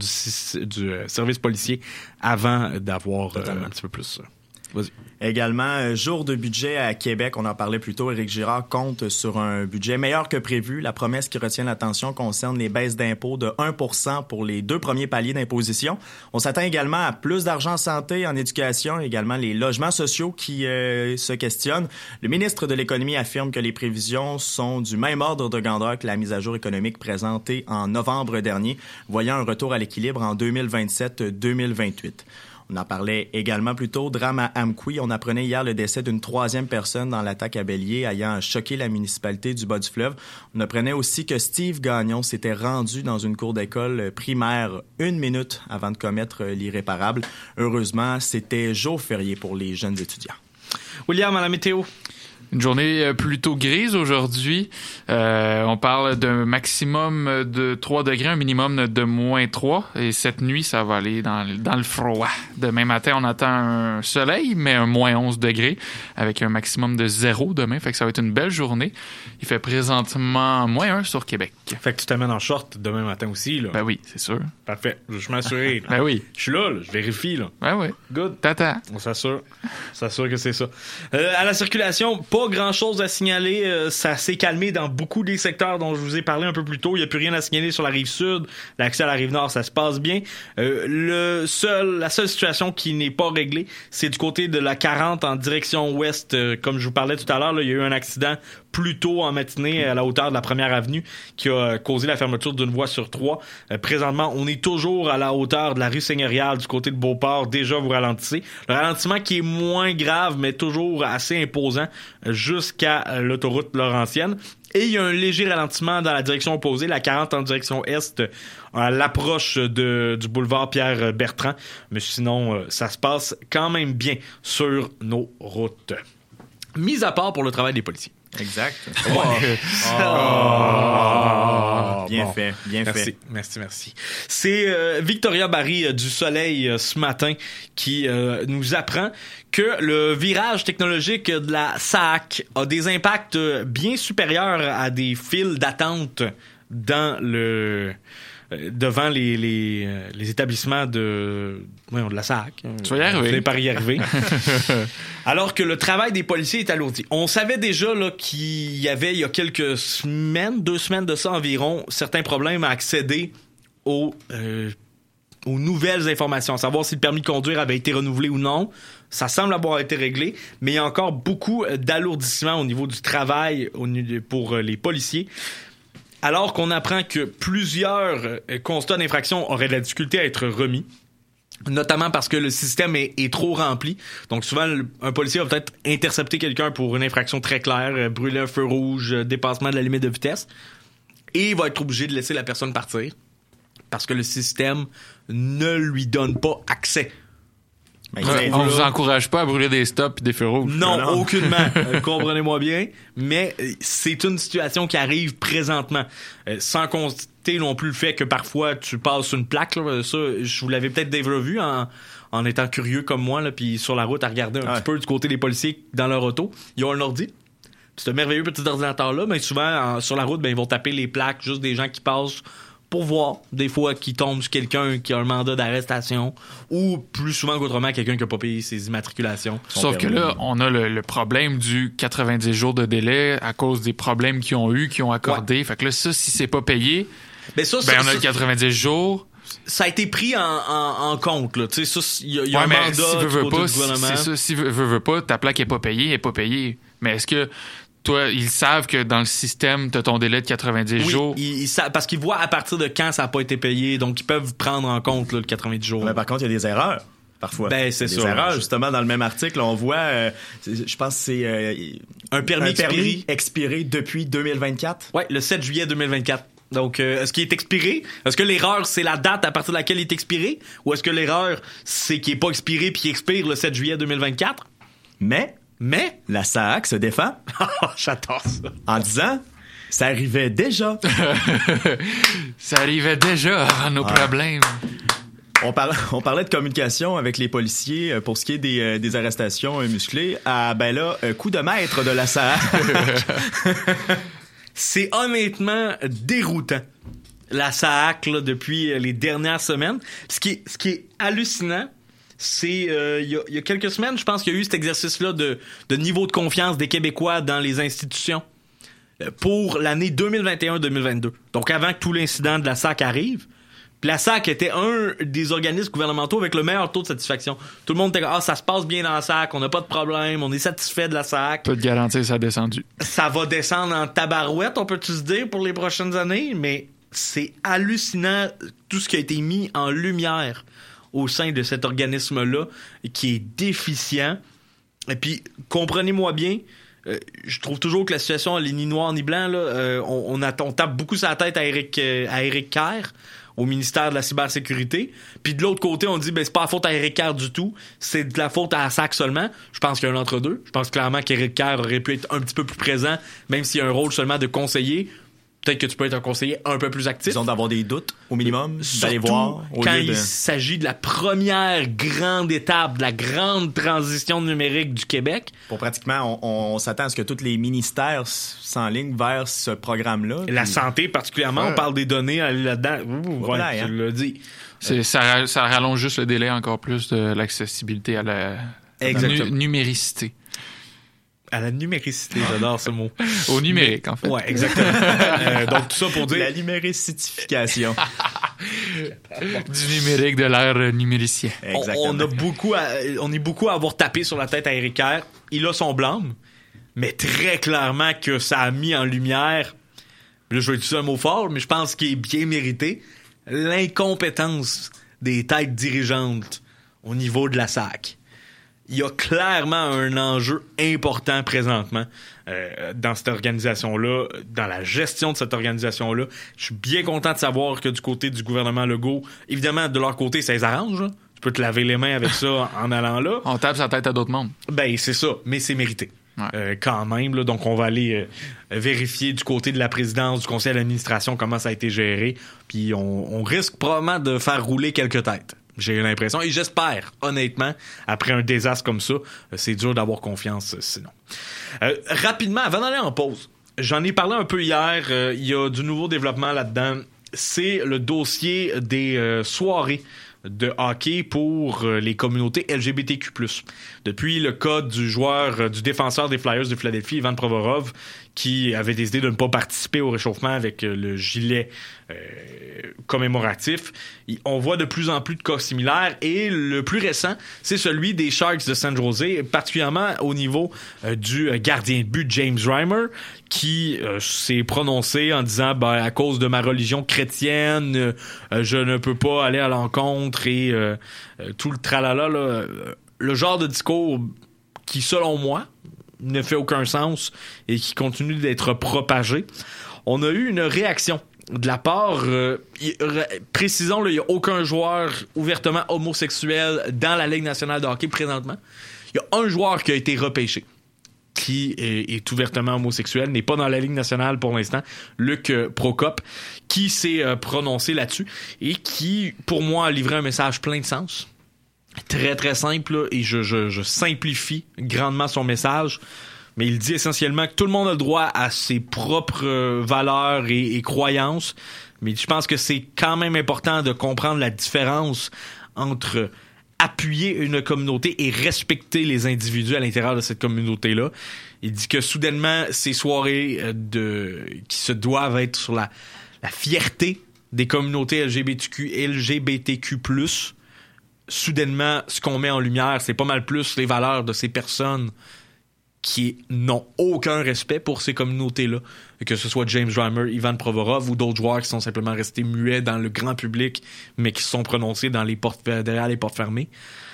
service policier avant d'avoir un petit peu plus ça. Vas-y. Également, jour de budget à Québec, on en parlait plus tôt, Éric Girard compte sur un budget meilleur que prévu. La promesse qui retient l'attention concerne les baisses d'impôts de 1% pour les 2 premiers paliers d'imposition. On s'attend également à plus d'argent en santé, en éducation, également les logements sociaux qui se questionnent. Le ministre de l'Économie affirme que les prévisions sont du même ordre de grandeur que la mise à jour économique présentée en novembre dernier, voyant un retour à l'équilibre en 2027-2028. On en parlait également plus tôt. Drame à Amqui. On apprenait hier le décès d'une 3e personne dans l'attaque à Bélier ayant choqué la municipalité du Bas-du-Fleuve. On apprenait aussi que Steve Gagnon s'était rendu dans une cour d'école primaire 1 minute avant de commettre l'irréparable. Heureusement, c'était jour férié pour les jeunes étudiants. William, à la météo. Une journée plutôt grise aujourd'hui. On parle d'un maximum de 3 degrés, un minimum de -3. Et cette nuit, ça va aller dans le froid. Demain matin, on attend un soleil, mais un -11 degrés, avec un maximum de 0 demain. Fait que ça va être une belle journée. Il fait présentement -1 sur Québec. Fait que tu t'amènes en short demain matin aussi, là. Ben oui, c'est sûr. Parfait. Je m'assurer. Ben oui. Je suis là, je vérifie, là. Ben oui. Good. Tata. On s'assure. Que c'est ça. À la circulation, pas grand-chose à signaler. Ça s'est calmé dans beaucoup des secteurs dont je vous ai parlé un peu plus tôt. Il n'y a plus rien à signaler sur la rive sud. L'accès à la rive nord, ça se passe bien. La seule situation qui n'est pas réglée, c'est du côté de la 40 en direction ouest. Comme je vous parlais tout à l'heure, là, il y a eu un accident plus tôt en matinée à la hauteur de la première avenue qui a causé la fermeture d'une voie sur 3. Présentement, on est toujours à la hauteur de la rue Seigneurial du côté de Beauport. Déjà, vous ralentissez. Le ralentissement qui est moins grave, mais toujours assez imposant jusqu'à l'autoroute Laurentienne. Et il y a un léger ralentissement dans la direction opposée, la 40 en direction est, à l'approche du boulevard Pierre-Bertrand. Mais sinon, ça se passe quand même bien sur nos routes. Mis à part pour le travail des policiers. Exact. Bien fait. Merci. C'est Victoria Barry du Soleil ce matin qui nous apprend que le virage technologique de la SAC a des impacts bien supérieurs à des files d'attente dans devant les établissements de la SAC. Tu vas y arriver. Vous n'allez pas y arriver. Alors que le travail des policiers est alourdi. On savait déjà là, qu'il y avait, il y a quelques semaines, 2 semaines de ça environ, certains problèmes à accéder aux nouvelles informations, savoir si le permis de conduire avait été renouvelé ou non. Ça semble avoir été réglé, mais il y a encore beaucoup d'alourdissements au niveau du travail pour les policiers. Alors qu'on apprend que plusieurs constats d'infraction auraient de la difficulté à être remis, notamment parce que le système est trop rempli. Donc souvent, un policier va peut-être intercepter quelqu'un pour une infraction très claire, brûler un feu rouge, dépassement de la limite de vitesse, et il va être obligé de laisser la personne partir parce que le système ne lui donne pas accès. On vous encourage pas à brûler des stops et des feux rouges. Non, aucunement. Comprenez-moi bien. Mais c'est une situation qui arrive présentement. Sans compter non plus le fait que parfois tu passes une plaque. Là, ça, je vous l'avais peut-être déjà vu en étant curieux comme moi, là, puis sur la route à regarder un petit peu du côté des policiers dans leur auto. Ils ont un ordi. C'est un merveilleux petit ordinateur-là, mais souvent, sur la route, ils vont taper les plaques, juste des gens qui passent pour voir, des fois, qui tombe sur quelqu'un qui a un mandat d'arrestation ou plus souvent qu'autrement, quelqu'un qui n'a pas payé ses immatriculations. Sauf que là, on a le problème du 90 jours de délai à cause des problèmes qu'ils ont accordé. Ouais. Fait que là, ça, si c'est pas payé, on a le 90 jours. Ça a été pris en compte, là. Tu sais, ça, il y a un mandat si du côté du gouvernement. C'est ça, si veut pas, ta plaque est pas payée, elle est pas payée. Mais est-ce que toi, ils savent que dans le système, t'as ton délai de 90 jours? Ils savent, parce qu'ils voient à partir de quand ça n'a pas été payé, donc ils peuvent prendre en compte là, le 90 jours. Mais par contre, il y a des erreurs. Parfois. C'est des erreurs, justement, dans le même article, on voit, je pense que c'est un permis expiré depuis 2024. Ouais, le 7 juillet 2024. Donc, est-ce qu'il est expiré? Est-ce que l'erreur, c'est la date à partir de laquelle il est expiré? Ou est-ce que l'erreur, c'est qu'il n'est pas expiré puis qu'il expire le 7 juillet 2024? Mais, la SAAC se défend. J'adore ça. En disant, ça arrivait déjà. Ça arrivait déjà avant nos problèmes. On parlait de communication avec les policiers pour ce qui est des arrestations musclées. Coup de maître de la SAAC. C'est honnêtement déroutant, la SAAC, là, depuis les dernières semaines. Ce qui est hallucinant, c'est il y a quelques semaines, je pense qu'il y a eu cet exercice-là de niveau de confiance des Québécois dans les institutions pour l'année 2021-2022. Donc avant que tout l'incident de la SAAC arrive. Puis la SAAC était un des organismes gouvernementaux avec le meilleur taux de satisfaction. Tout le monde était comme, ça se passe bien dans la SAAC, on n'a pas de problème, on est satisfait de la SAAC. Peut te garantir que ça a descendu. Ça va descendre en tabarouette, on peut-tu se dire, pour les prochaines années, mais c'est hallucinant tout ce qui a été mis en lumière au sein de cet organisme-là, qui est déficient. Et puis, comprenez-moi bien, je trouve toujours que la situation, elle est ni noire ni blanc. Là. On tape beaucoup sur la tête à Éric Kerr, au ministère de la cybersécurité. Puis de l'autre côté, on dit c'est pas la faute à Éric Kerr du tout, c'est de la faute à la SAC seulement. Je pense qu'il y a un entre-deux. Je pense clairement qu'Éric Kerr aurait pu être un petit peu plus présent, même s'il y a un rôle seulement de conseiller. Peut-être que tu peux être un conseiller un peu plus actif. Disons d'avoir des doutes, au minimum, d'aller voir. Quand il s'agit de la première grande étape, de la grande transition numérique du Québec. Pour pratiquement, on s'attend à ce que tous les ministères s'enlignent vers ce programme-là. La santé, particulièrement, on parle des données là-dedans. Tu l'as dit. Ça rallonge juste le délai encore plus de l'accessibilité à la numéricité. À la numéricité, j'adore ce mot. Au numérique, en fait. Ouais, exactement. Donc, tout ça pour dire... La numéricification. Du numérique, de l'ère numéricienne. On est beaucoup à avoir tapé sur la tête à Éric Kerr. Il a son blâme, mais très clairement que ça a mis en lumière, là, je vais utiliser un mot fort, mais je pense qu'il est bien mérité, l'incompétence des têtes dirigeantes au niveau de la SAC. Il y a clairement un enjeu important présentement dans cette organisation-là, dans la gestion de cette organisation-là. Je suis bien content de savoir que du côté du gouvernement Legault, évidemment, de leur côté, ça les arrange. Là. Tu peux te laver les mains avec ça en allant là. On tape sa tête à d'autres mondes. Ben, c'est ça, mais c'est mérité. Ouais. Quand même, là, donc on va aller vérifier du côté de la présidence, du conseil d'administration, comment ça a été géré. Puis on risque probablement de faire rouler quelques têtes. J'ai l'impression, et j'espère, honnêtement, après un désastre comme ça, c'est dur d'avoir confiance sinon. Rapidement, avant d'aller en pause, j'en ai parlé un peu hier, il y a du nouveau développement là-dedans. C'est le dossier des soirées de hockey pour les communautés LGBTQ+. Depuis le cas du défenseur des Flyers de Philadelphie, Ivan Provorov, qui avait décidé de ne pas participer au réchauffement avec le gilet commémoratif. On voit de plus en plus de cas similaires et le plus récent, c'est celui des Sharks de San Jose, particulièrement au niveau du gardien de but James Reimer, qui s'est prononcé en disant à cause de ma religion chrétienne, je ne peux pas aller à l'encontre et tout le tralala, là, le genre de discours qui, selon moi, ne fait aucun sens et qui continue d'être propagé. On a eu une réaction de la part, précisons, il n'y a aucun joueur ouvertement homosexuel dans la Ligue nationale de hockey présentement. Il y a un joueur qui a été repêché qui est ouvertement homosexuel, n'est pas dans la Ligue nationale pour l'instant, Luc Prokop, qui s'est prononcé là-dessus et qui, pour moi, a livré un message plein de sens. Très, très simple, là, et je simplifie grandement son message, mais il dit essentiellement que tout le monde a le droit à ses propres valeurs et croyances, Mais je pense que c'est quand même important de comprendre la différence entre appuyer une communauté et respecter les individus à l'intérieur de cette communauté-là. Il dit que soudainement, ces soirées qui se doivent être sur la fierté des communautés LGBTQ+, soudainement, ce qu'on met en lumière, c'est pas mal plus les valeurs de ces personnes qui n'ont aucun respect pour ces communautés-là. Que ce soit James Reimer, Ivan Provorov ou d'autres joueurs qui sont simplement restés muets dans le grand public, mais qui se sont prononcés derrière les portes fermées.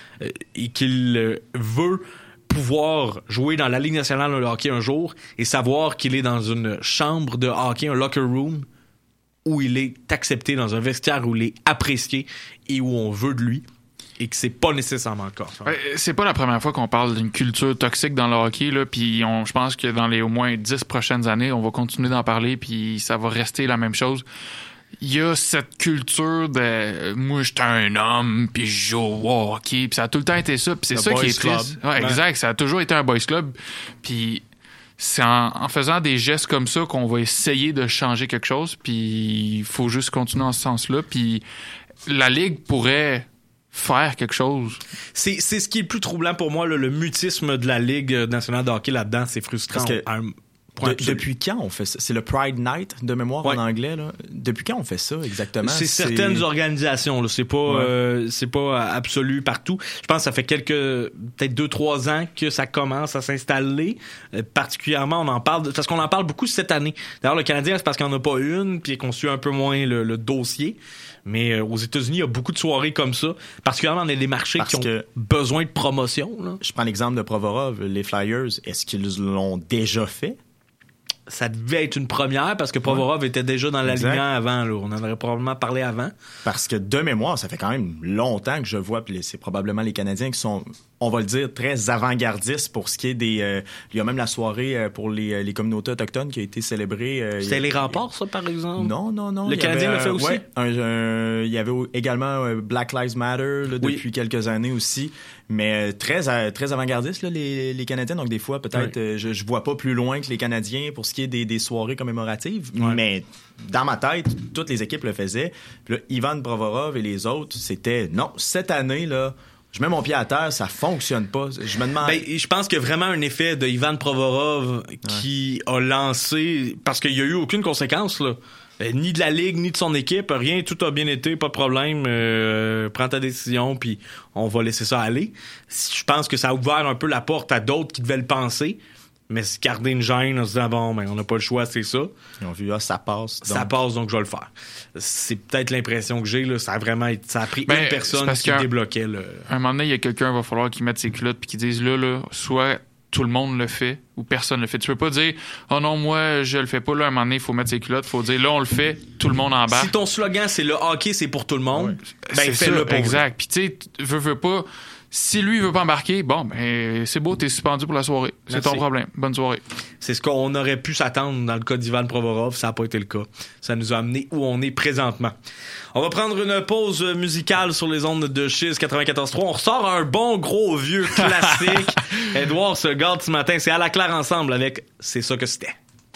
Et qu'il veut pouvoir jouer dans la Ligue nationale de hockey un jour et savoir qu'il est dans une chambre de hockey, un locker room, où il est accepté, dans un vestiaire où il est apprécié et où on veut de lui. Et que c'est pas nécessairement le cas. C'est pas la première fois qu'on parle d'une culture toxique dans le hockey, là, puis je pense que dans les au moins 10 prochaines années, on va continuer d'en parler, puis ça va rester la même chose. Il y a cette culture de moi, j'étais un homme, puis je joue au hockey, puis ça a tout le temps été ça, puis c'est ça qui est triste. Ouais, exact, ça a toujours été un boys club, puis c'est en faisant des gestes comme ça qu'on va essayer de changer quelque chose, puis il faut juste continuer en ce sens-là, puis la Ligue pourrait faire quelque chose. C'est ce qui est le plus troublant pour moi, le mutisme de la Ligue nationale de hockey là-dedans, c'est frustrant. Parce que depuis quand on fait ça? C'est le Pride Night de mémoire en anglais, là. Depuis quand on fait ça exactement? C'est certaines organisations, là. C'est pas absolu partout. Je pense que ça fait peut-être 2-3 ans que ça commence à s'installer. Particulièrement, on en parle, parce qu'on en parle beaucoup cette année. D'ailleurs, le Canadien, c'est parce qu'il n'y en a pas une, puis qu'on suit un peu moins le dossier. Mais aux États-Unis, il y a beaucoup de soirées comme ça, particulièrement dans les marchés qui ont besoin de promotion. Là. Je prends l'exemple de Provorov, les Flyers. Est-ce qu'ils l'ont déjà fait? Ça devait être une première parce que Provorov était déjà dans l'alignement avant. Là. On en aurait probablement parlé avant. Parce que de mémoire, ça fait quand même longtemps que je vois, puis c'est probablement les Canadiens qui sont, on va le dire, très avant-gardistes pour ce qui est des... il y a même la soirée pour les communautés autochtones qui a été célébrée. C'était les remparts, ça, par exemple? Non. Le Canadien l'a fait aussi? Ouais, il y avait également Black Lives Matter depuis quelques années aussi. Mais très avant-gardistes, là, les Canadiens. Donc, des fois, peut-être, je vois pas plus loin que les Canadiens pour ce qui est des soirées commémoratives. Ouais. Mais dans ma tête, toutes les équipes le faisaient. Puis là, Ivan Provorov et les autres, c'était... Non, cette année, là, je mets mon pied à terre, ça fonctionne pas. Je me demande... je pense qu'il y a vraiment un effet de Ivan Provorov qui a lancé... Parce qu'il y a eu aucune conséquence, là. Ni de la Ligue, ni de son équipe, rien, tout a bien été, pas de problème, prends ta décision, puis on va laisser ça aller. Je pense que ça a ouvert un peu la porte à d'autres qui devaient le penser, mais se garder une gêne en se disant, bon, on n'a pas le choix, c'est ça. Ils ont vu, ça passe. Ça passe, donc je vais le faire. C'est peut-être l'impression que j'ai, là, ça a pris une personne qui débloquait le... À un moment donné, il y a quelqu'un, il va falloir qu'il mette ses culottes, puis qu'il dise, là, soit... tout le monde le fait ou personne le fait. Tu peux pas dire « Oh non, moi, je le fais pas. » Là, à un moment donné, il faut mettre ses culottes. Il faut dire « Là, on le fait. Tout le monde embarque. » Si ton slogan, c'est « Le hockey, c'est pour tout le monde », c'est fais-le pour exact. Puis tu sais, veux pas... Si lui, il veut pas embarquer, bon, c'est beau, t'es suspendu pour la soirée. C'est ton problème. Bonne soirée. C'est ce qu'on aurait pu s'attendre dans le cas d'Ivan Provorov. Ça n'a pas été le cas. Ça nous a amené où on est présentement. On va prendre une pause musicale sur les ondes de Chiz 94.3. On ressort un bon gros vieux classique. Edouard se garde ce matin. C'est à la claire ensemble avec C'est ça que c'était.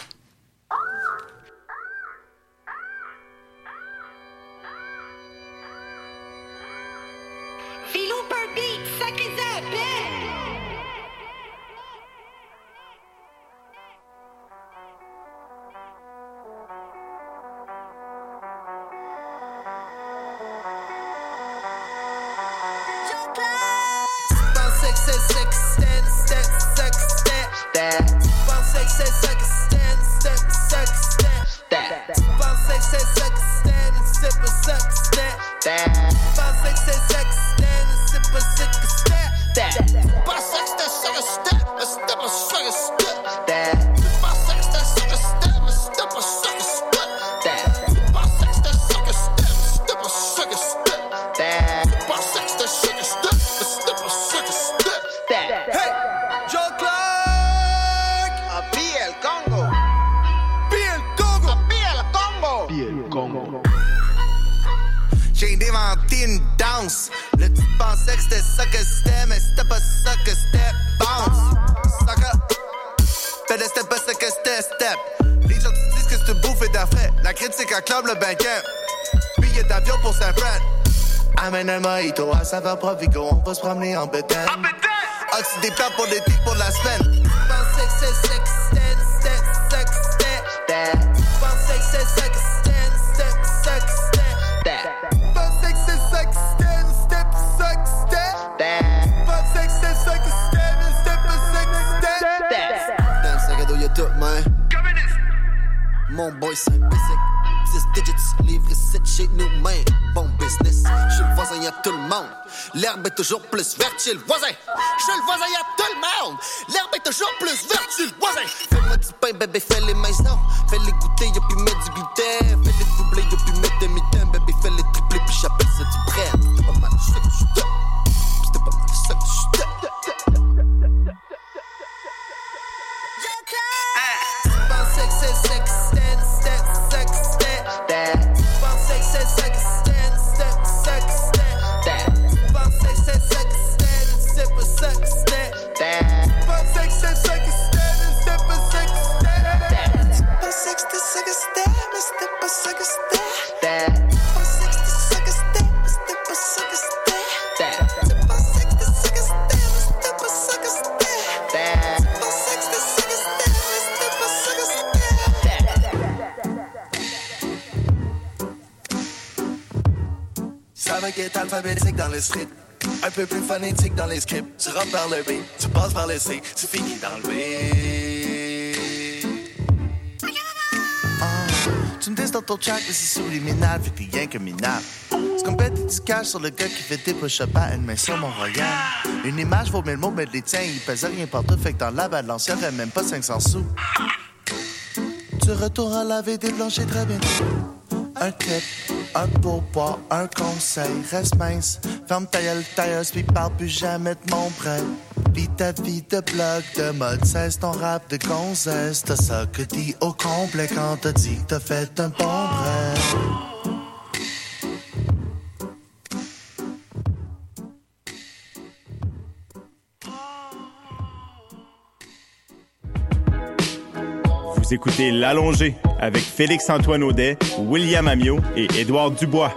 J'ai inventé une danse. Le tu pensais que c'était ça que c'était, mais c'était pas ça que c'était. Bounce, sucker. Fais de step pas ça que c'était, step. Les gens te disent que c'est une bouffée d'air frais. La critique acclame le banquet. Billet d'avion pour Saint-Fran. Amène un mojito à saveur Provigo. On va se promener en bétail. Oxy des plans pour l'été, pour la semaine. Pensez que c'est mon boy c'est un basic 10 digits, livre 7 chez nous main. Bon business, chez le voisin y'a tout le monde. L'herbe est toujours plus verte chez le voisin. Chez le voisin y'a tout le monde. L'herbe est toujours plus verte chez le voisin. Fais-moi du pain bébé, fais les maisons. Fais-les goûter, y'a pu mettre du gluten. Fais-les doubler, y'a pu mettre des mitaines. Bébé, fais-les tripler, puis j'appelle ça du bread. C'était pas mal de ça que je t'ai. C'était pas mal de ça que je t'ai. Pensais que c'est sex. Est alphabétique dans le street, un peu plus phonétique dans les scripts. Tu rentres par le B, tu passes par le C, tu finis dans le B. Tu me dis dans ton track que c'est subliminal, fait que t'es rien que minable. C'est comme péter du cash sur le gars qui fait des push-ups à une main sur Mont-Royal. Une image vaut 1000 mots, mais les tiens, ils pèsent rien partout, fait que dans la balance, y'aurait même pas 500 sous. Tu retournes à laver des planchers très bientôt. Un tip, un pourboire, un conseil, reste mince. Ferme ta gueule, tailleuse, puis parle plus jamais de mon prêt. Vis ta vie de blog, de mode, cesse ton rap de gonzesse. T'as ça que dis au complet quand t'as dit que t'as fait un bon prêt. Vous écoutez L'Allongé avec Félix-Antoine Audet, William Amiot et Édouard Dubois.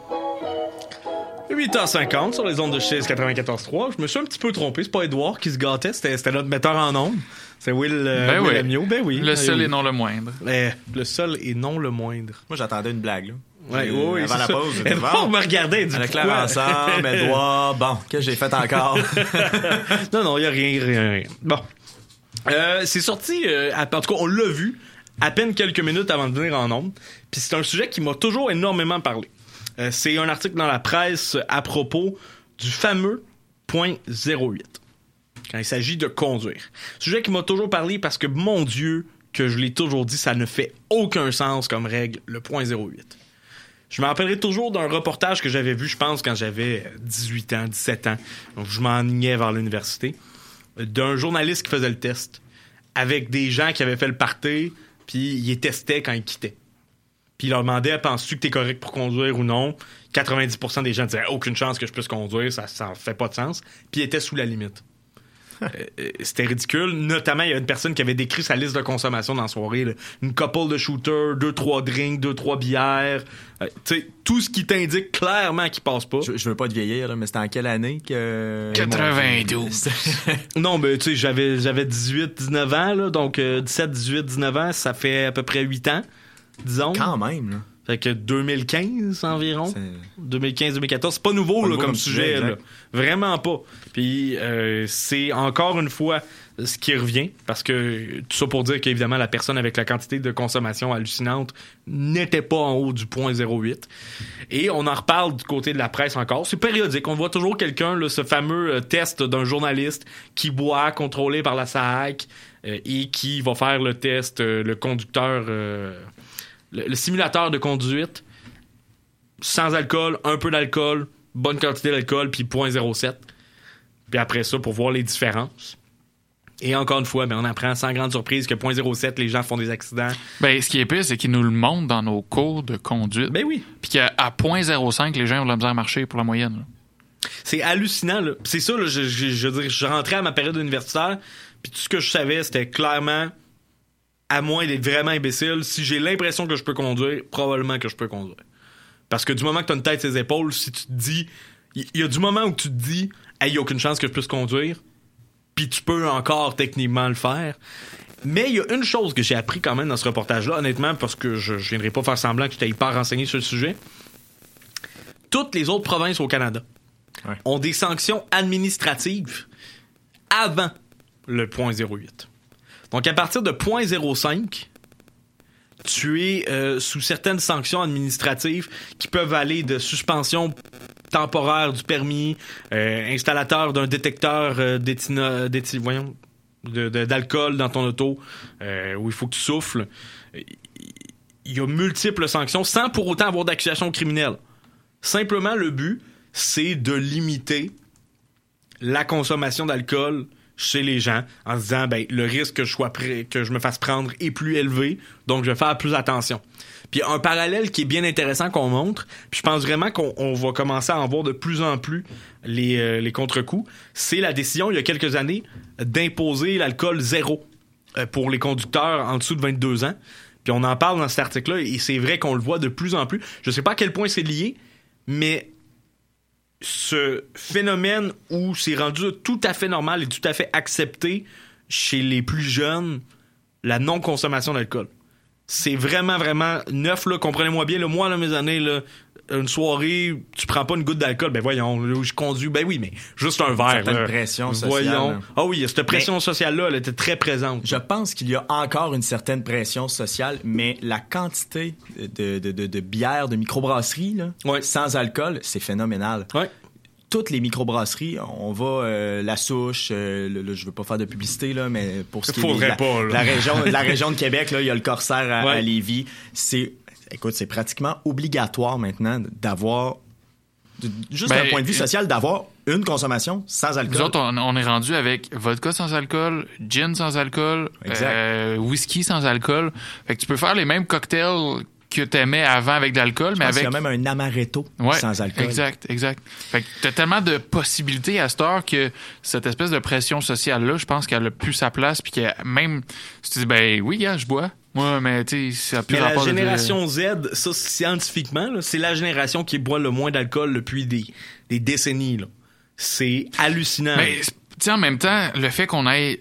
8h50 sur les ondes de Chiz 94.3. Je me suis un petit peu trompé. C'est pas Édouard qui se gâtait, c'était notre metteur en ondes. C'est Will Amiot. Ben oui. Le seul et non le moindre. Le seul et non le moindre. Moi, j'attendais une blague, là. Oui, avant la pause. On me regardait et dit pourquoi? Claire ensemble, Édouard. Bon, qu'est-ce que j'ai fait encore? Non, il y a rien. Bon. C'est sorti, en tout cas, on l'a vu à peine quelques minutes avant de venir en ondes. Puis c'est un sujet qui m'a toujours énormément parlé. C'est un article dans la presse à propos du fameux point 08 quand il s'agit de conduire. Sujet qui m'a toujours parlé parce que, mon Dieu, que je l'ai toujours dit, ça ne fait aucun sens comme règle, le point 08. Je me rappellerai toujours d'un reportage que j'avais vu, je pense, quand j'avais 18 ans, 17 ans. Donc, je m'enlignais vers l'université. D'un journaliste qui faisait le test avec des gens qui avaient fait le party, puis ils les testaient quand ils quittaient. Puis il leur demandait « Penses-tu que t'es correct pour conduire ou non? » 90% des gens disaient « Aucune chance que je puisse conduire, ça fait pas de sens. » Puis ils étaient sous la limite. C'était ridicule. Notamment, il y a une personne qui avait décrit sa liste de consommation dans la soirée. Là. Une couple de shooters, 2-3 drinks, 2-3 bières. Tout ce qui t'indique clairement qu'il passe pas. Je veux pas te vieillir, là, mais c'était en quelle année que... 92. Non, mais tu sais, j'avais 18-19 ans, là, donc 17-18-19 ans, ça fait à peu près 8 ans, disons. Quand même, là. Fait que 2015 environ. 2015-2014. C'est pas nouveau, là, comme sujet. Là. Vraiment pas. Puis c'est encore une fois ce qui revient. Parce que tout ça pour dire qu'évidemment, la personne avec la quantité de consommation hallucinante n'était pas en haut du point 08. Et on en reparle du côté de la presse encore. C'est périodique. On voit toujours quelqu'un, là, ce fameux test d'un journaliste qui boit, contrôlé par la SAAC, et qui va faire le test, le conducteur... Le simulateur de conduite, sans alcool, un peu d'alcool, bonne quantité d'alcool, puis 0.07. Puis après ça, pour voir les différences. Et encore une fois, on apprend sans grande surprise que 0.07, les gens font des accidents. Ben, ce qui est pire, c'est qu'ils nous le montrent dans nos cours de conduite. Ben oui. Puis qu'à 0.05, les gens ont de la misère à marcher pour la moyenne. Là. C'est hallucinant, là. C'est ça, là, je veux dire, je rentrais à ma période universitaire, puis tout ce que je savais, c'était clairement... à moins d'être vraiment imbécile, si j'ai l'impression que je peux conduire, probablement que je peux conduire. Parce que du moment que tu as une tête sur les épaules, si tu te dis... Il y a du moment où tu te dis « Hey, il n'y a aucune chance que je puisse conduire », puis tu peux encore techniquement le faire. Mais il y a une chose que j'ai appris quand même dans ce reportage-là, honnêtement, parce que je viendrai pas faire semblant que j'étais hyper renseigné sur le sujet. Toutes les autres provinces au Canada ont des sanctions administratives avant le 0.08. Donc, à partir de 0.05, tu es sous certaines sanctions administratives qui peuvent aller de suspension temporaire du permis, installateur d'un détecteur d'alcool dans ton auto, où il faut que tu souffles. Il y a multiples sanctions sans pour autant avoir d'accusation criminelle. Simplement, le but, c'est de limiter la consommation d'alcool chez les gens en se disant le risque que je me fasse prendre est plus élevé, donc je vais faire plus attention. Puis un parallèle qui est bien intéressant qu'on montre, puis je pense vraiment qu'on va commencer à en voir de plus en plus les contre-coups, c'est la décision il y a quelques années d'imposer l'alcool zéro pour les conducteurs en dessous de 22 ans. Puis on en parle dans cet article-là et c'est vrai qu'on le voit de plus en plus. Je sais pas à quel point c'est lié, mais ce phénomène où c'est rendu tout à fait normal et tout à fait accepté chez les plus jeunes, la non-consommation d'alcool. C'est vraiment, vraiment neuf, là. Comprenez-moi bien, là, moi, là, mes années, là, une soirée, tu prends pas une goutte d'alcool, voyons, là, je conduis, oui, mais juste un verre. Certaine pression sociale. Voyons. Ah oui, cette pression sociale-là, elle était très présente. Je pense qu'il y a encore une certaine pression sociale, mais la quantité de bière, de microbrasserie, là, sans alcool, c'est phénoménal. Ouais. Toutes les microbrasseries, on va La Souche, je veux pas faire de publicité là, mais pour ce qui est la région de Québec, là, il y a le Corsaire à Lévis. C'est pratiquement obligatoire maintenant d'avoir juste d'un point de vue social, d'avoir une consommation sans alcool. Nous autres, on est rendu avec vodka sans alcool, gin sans alcool, whisky sans alcool. Fait que tu peux faire les mêmes cocktails que t'aimais avant avec de l'alcool, mais avec... Il y a même un amaretto sans alcool. Exact. Fait que t'as tellement de possibilités à cette heure que cette espèce de pression sociale-là, je pense qu'elle a plus sa place, puis que même, si tu dis, oui, je bois. Ouais, mais tu sais, ça a plus rapport. La génération Z, ça, scientifiquement, là, c'est la génération qui boit le moins d'alcool depuis des décennies, là. C'est hallucinant. Mais, tu sais, en même temps, le fait qu'on ait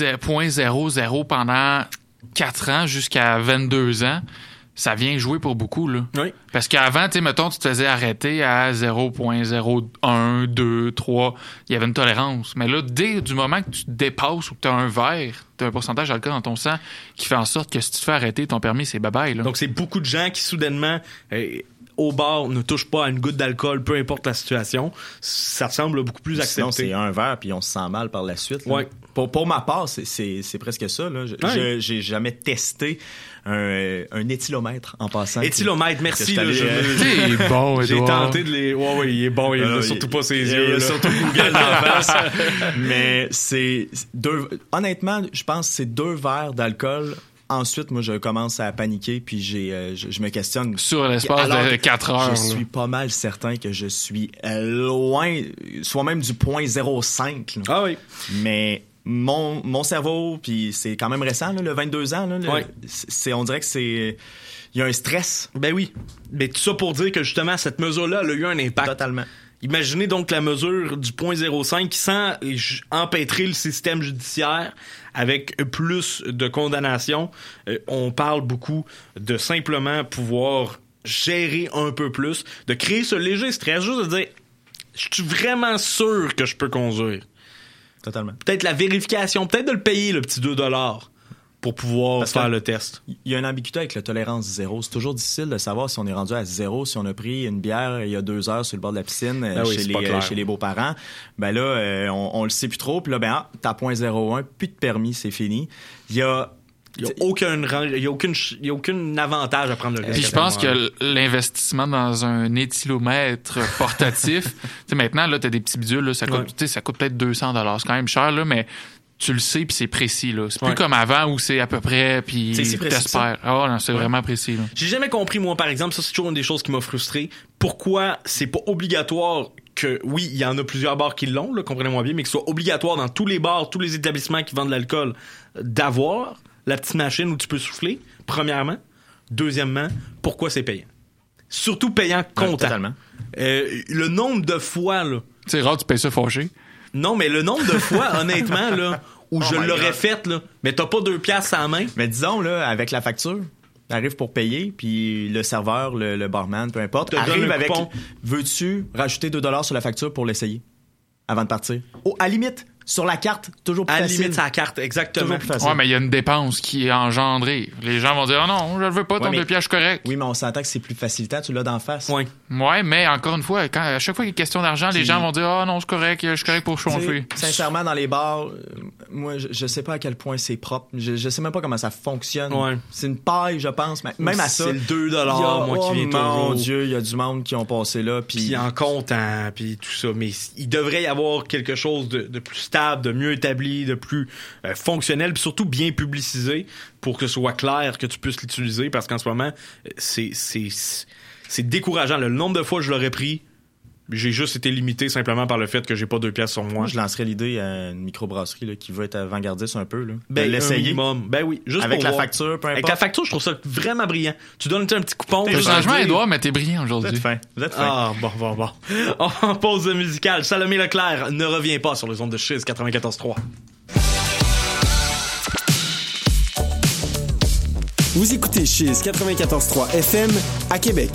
0.00 pendant 4 ans jusqu'à 22 ans, ça vient jouer pour beaucoup, là. Oui. Parce qu'avant, tu sais, mettons, tu te faisais arrêter à 0.01, 2, 3, il y avait une tolérance. Mais là, dès du moment que tu te dépasses ou que tu as un verre, tu as un pourcentage d'alcool dans ton sang qui fait en sorte que si tu te fais arrêter, ton permis, c'est bye-bye, là. Donc, c'est beaucoup de gens qui, soudainement, au bar, ne touchent pas à une goutte d'alcool, peu importe la situation. Ça semble beaucoup plus accepté. Sinon, c'est un verre, puis on se sent mal par la suite. Ouais. Pour ma part, c'est presque ça, là. J'ai jamais testé un éthylomètre en passant. Éthylomètre, merci. C'est bon, J'ai tenté de les... Ouais, il est bon. Il a surtout pas ses yeux. Il a surtout Google dans la face. Mais c'est honnêtement, je pense que c'est 2 verres d'alcool. Ensuite, moi, je commence à paniquer, puis je me questionne. Sur l'espace de 4 heures. Je suis pas mal certain que je suis loin, soit même du 0.05. Là. Ah oui. Mais mon cerveau, puis c'est quand même récent, là, le 22 ans, là, on dirait que c'est... Il y a un stress. Ben oui. Mais tout ça pour dire que, justement, cette mesure-là, elle a eu un impact. Totalement. Imaginez donc la mesure du 0.05 qui sent empêtrer le système judiciaire avec plus de condamnations. On parle beaucoup de simplement pouvoir gérer un peu plus, de créer ce léger stress, juste de dire « Je suis vraiment sûr que je peux conduire. » Totalement. Peut-être la vérification, peut-être de le payer, le petit 2$ pour pouvoir faire le test. Il y a une ambiguïté avec la tolérance zéro. C'est toujours difficile de savoir si on est rendu à 0, si on a pris une bière il y a 2 heures sur le bord de la piscine chez les beaux-parents. Ben là, on le sait plus trop. Puis là, t'as 0.01, plus de permis, c'est fini. Il y a aucun avantage à prendre le risque. Puis je pense que l'investissement dans un éthylomètre portatif, tu sais, maintenant, là, t'as des petits bidules, là, ça coûte peut-être 200$. C'est quand même cher, là, mais tu le sais, puis c'est précis, là. C'est plus comme avant où c'est à peu près, puis t'espères. Ah non, c'est vraiment précis, là. J'ai jamais compris, moi, par exemple, ça, c'est toujours une des choses qui m'a frustré. Pourquoi c'est pas obligatoire que, oui, il y en a plusieurs bars qui l'ont, là, comprenez-moi bien, mais que ce soit obligatoire dans tous les bars, tous les établissements qui vendent de l'alcool, d'avoir la petite machine où tu peux souffler, premièrement. Deuxièmement, pourquoi c'est payant? Surtout payant comptant. Totalement. Le nombre de fois, là... C'est rare, tu payes ça fâché. Non, mais le nombre de fois, honnêtement, là, où je l'aurais fait, là, mais t'as pas 2 piastres à la main. Mais disons, là, avec la facture, t'arrives pour payer, puis le serveur, le barman, peu importe, arrive avec... Veux-tu rajouter 2$ sur la facture pour l'essayer avant de partir? Oh, à limite, sur la carte, toujours plus facile. À limite, sur la carte, exactement. Toujours plus facile. Ouais, mais il y a une dépense qui est engendrée. Les gens vont dire, ah non, je le veux pas, ton 2 piastres correct. Oui, mais on s'entend que c'est plus facilitant, tu l'as d'en face. Oui. Ouais, mais encore une fois, à chaque fois qu'il y a question d'argent, les gens vont dire, ah non, c'est correct, je suis correct pour chauffer. Sincèrement, dans les bars, moi, je sais pas à quel point c'est propre. Je sais même pas comment ça fonctionne. Ouais. C'est une paille, je pense. Même à ça. C'est le 2$, moi, qui vient toujours. Mon Dieu, il y a du monde qui ont passé là. Puis en comptant, puis tout ça. Mais il devrait y avoir quelque chose de plus stable, de mieux établi, de plus fonctionnel, puis surtout bien publicisé pour que ce soit clair que tu puisses l'utiliser, parce qu'en ce moment, c'est décourageant. Le nombre de fois que je l'aurais pris, j'ai juste été limité simplement par le fait que j'ai pas 2 piastres sur moi. Moi, je lancerais l'idée à une microbrasserie là, qui veut être avant-gardiste un peu. Là, ben, l'essayer. Ben oui, juste avec pour la voir. facture, peu importe. Avec la facture, je trouve ça vraiment brillant. Tu donnes un petit coupon. Le changement, Edouard, mais t'es brillant aujourd'hui. Vous êtes fin. Ah, bon. En pause musicale, Salomé Leclerc ne revient pas sur les ondes de Chiz 94.3. Vous écoutez Chiz 94.3 FM à Québec.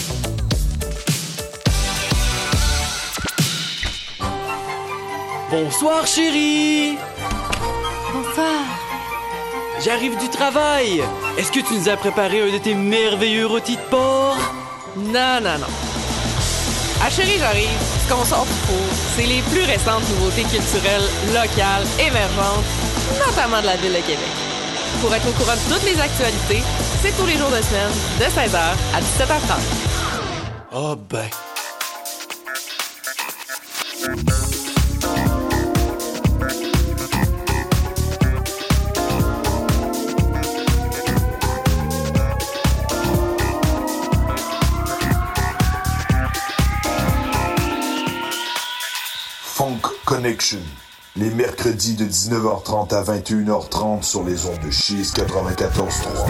Bonsoir chérie. Bonsoir. J'arrive du travail. Est-ce que tu nous as préparé un de tes merveilleux rôtis de porc? Non. Ah chérie, j'arrive. Ce qu'on sort du four, c'est les plus récentes nouveautés culturelles, locales, émergentes, notamment de la ville de Québec. Pour être au courant de toutes les actualités, c'est tous les jours de semaine, de 16h à 17h30. Oh ben... Connection, les mercredis de 19h30 à 21h30 sur les ondes de Chiz 94.3.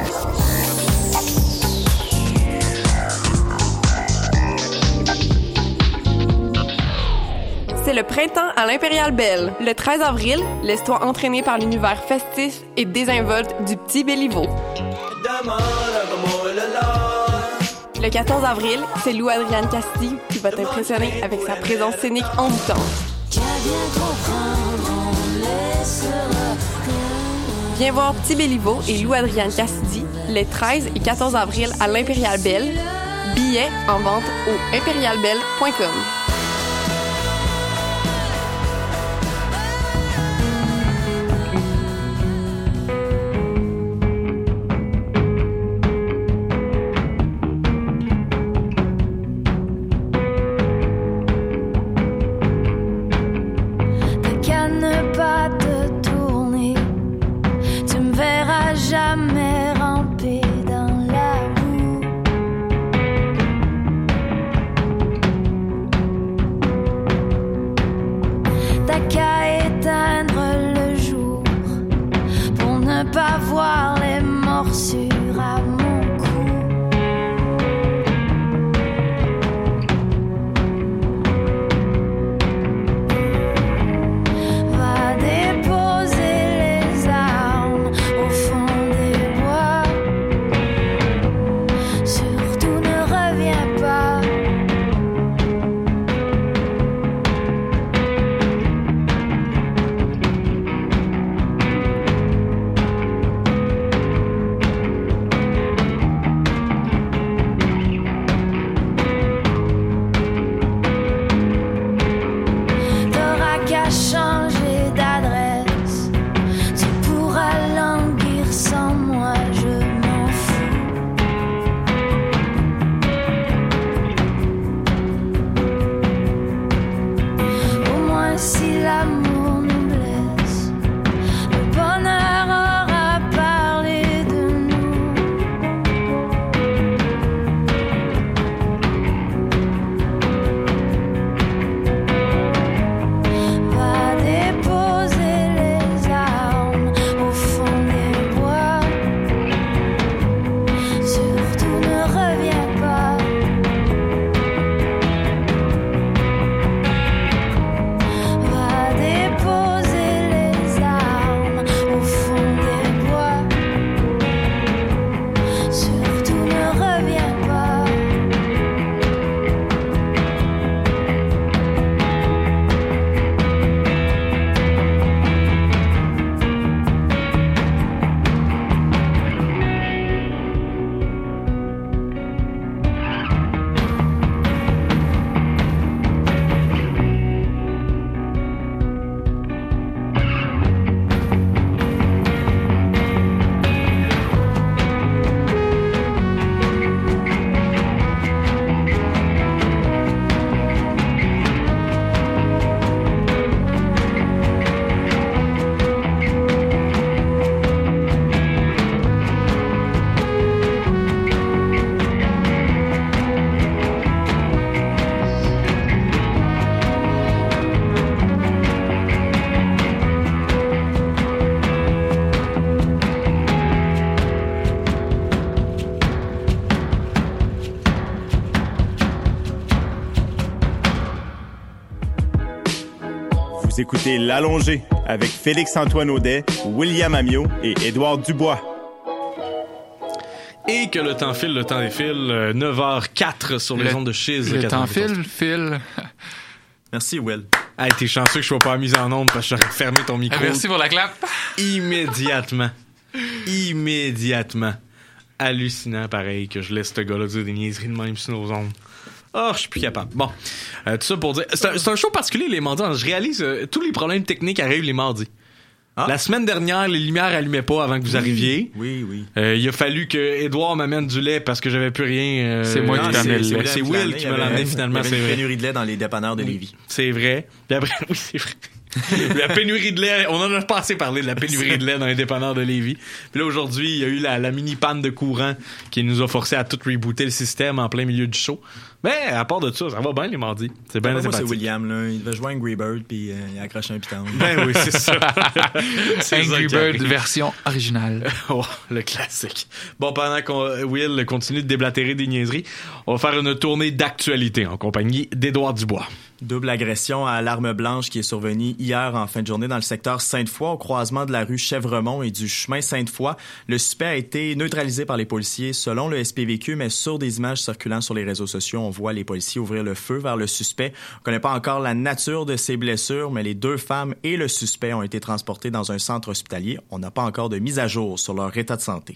C'est le printemps à l'Impérial Belle. Le 13 avril, laisse-toi entraîner par l'univers festif et désinvolte du Petit Béliveau. Le 14 avril, c'est Lou-Adrienne Castillo qui va t'impressionner avec sa présence scénique envoûtante. Viens voir Petit Béliveau et Lou-Adrienne Cassidy les 13 et 14 avril à l'Impérial Belle. Billets en vente au impérialbelle.com. Vous écoutez L'Allongé avec Félix-Antoine Audet, William Amiot et Édouard Dubois. Et que le temps file, le temps défile. 9h04 sur les ondes de Chiz. Le temps file. Merci, Will. Hey, t'es chanceux que je sois pas mise en onde parce que j'aurais fermé ton micro. Merci pour la clap. Immédiatement. Hallucinant, pareil, que je laisse ce gars-là dire des niaiseries de même sur nos ondes. Oh, je suis plus capable. Bon, tout ça pour dire... C'est un show particulier, les mardis. Je réalise tous les problèmes techniques arrivent les mardis. Ah. La semaine dernière, les lumières allumaient pas avant que vous arriviez. Oui. Il a fallu que Édouard m'amène du lait parce que j'avais plus rien. C'est moi qui t'ai amené le lait. C'est Will qui me l'a amené finalement. Il y avait une pénurie de lait dans les dépanneurs de Lévis. C'est vrai. Puis après, oui, c'est vrai. La pénurie de lait, on en a pas assez parlé de la pénurie de lait dans les dépanneurs de Lévis. Puis là, aujourd'hui, il y a eu la mini panne de courant qui nous a forcé à tout rebooter le système en plein milieu du show. Mais à part de ça va bien les mardis. C'est bien sympathique. C'est William, là. Il devait jouer Angry Bird puis il a accroché un piton. Ben oui, c'est ça. Angry Bird version originale. Oh, le classique. Bon, pendant qu'on Will continue de déblatérer des niaiseries, on va faire une tournée d'actualité en compagnie d'Édouard Dubois. Double agression à l'arme blanche qui est survenue hier en fin de journée dans le secteur Sainte-Foy, au croisement de la rue Chèvremont et du chemin Sainte-Foy. Le suspect a été neutralisé par les policiers selon le SPVQ, mais sur des images circulant sur les réseaux sociaux, on voit les policiers ouvrir le feu vers le suspect. On connaît pas encore la nature de ses blessures, mais les 2 femmes et le suspect ont été transportés dans un centre hospitalier. On n'a pas encore de mise à jour sur leur état de santé.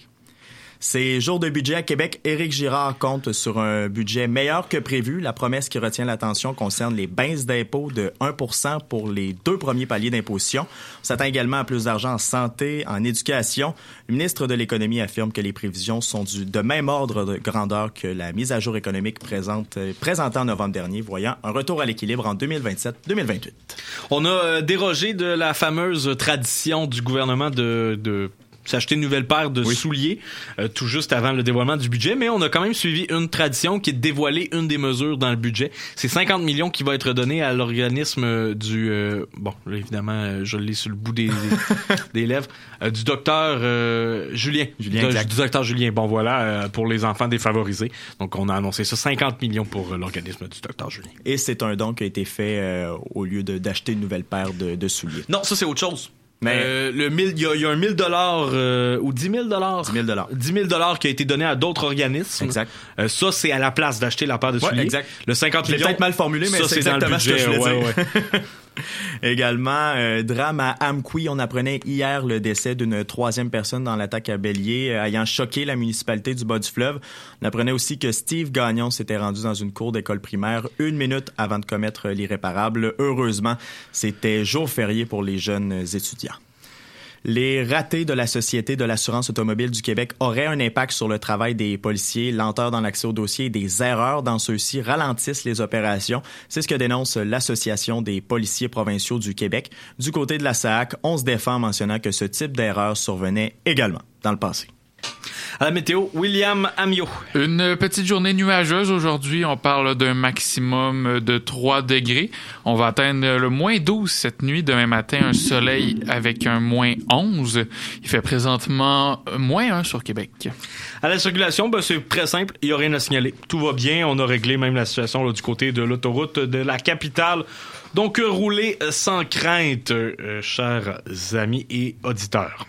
Ces jours de budget à Québec, Éric Girard compte sur un budget meilleur que prévu. La promesse qui retient l'attention concerne les baisses d'impôts de 1% pour les 2 premiers paliers d'imposition. On s'attend également à plus d'argent en santé, en éducation. Le ministre de l'Économie affirme que les prévisions sont de même ordre de grandeur que la mise à jour économique présentée en novembre dernier, voyant un retour à l'équilibre en 2027-2028. On a dérogé de la fameuse tradition du gouvernement de s'acheter une nouvelle paire de souliers tout juste avant le dévoilement du budget, mais on a quand même suivi une tradition qui est de dévoiler une des mesures dans le budget. C'est 50 millions qui va être donné à l'organisme du... bon, là, évidemment, je l'ai sur le bout des lèvres, du docteur Julien. Du docteur Julien. Bon, voilà, pour les enfants défavorisés. Donc, on a annoncé ça, 50 millions pour l'organisme du docteur Julien. Et c'est un don qui a été fait au lieu d'acheter une nouvelle paire de souliers. Non, ça, c'est autre chose. Mais il y a un 1 000 ou 10 000 10 000 qui a été donné à d'autres organismes. Exact. Ça, c'est à la place d'acheter la paire de souliers. Exact. Le 50 millions. Je l'ai peut-être mal formulé, mais ça, c'est exactement ce que je voulais dire. Ouais. Également, drame à Amqui. On apprenait hier le décès d'une 3e personne dans l'attaque à Bélier, ayant choqué la municipalité du Bas-du-Fleuve. On apprenait aussi que Steve Gagnon s'était rendu dans une cour d'école primaire 1 minute avant de commettre l'irréparable. Heureusement, c'était jour férié pour les jeunes étudiants. Les ratés de la Société de l'assurance automobile du Québec auraient un impact sur le travail des policiers. Lenteur dans l'accès au dossier et des erreurs dans ceux-ci ralentissent les opérations. C'est ce que dénonce l'Association des policiers provinciaux du Québec. Du côté de la SAAC, on se défend en mentionnant que ce type d'erreur survenait également dans le passé. À la météo, William Amiot. Une petite journée nuageuse aujourd'hui. On parle d'un maximum de 3 degrés. On va atteindre le moins 12 cette nuit. Demain matin, un soleil avec un moins 11. Il fait présentement moins 1 sur Québec. À la circulation, c'est très simple. Il n'y a rien à signaler. Tout va bien. On a réglé même la situation là, du côté de l'autoroute de la capitale. Donc, roulez sans crainte, chers amis et auditeurs.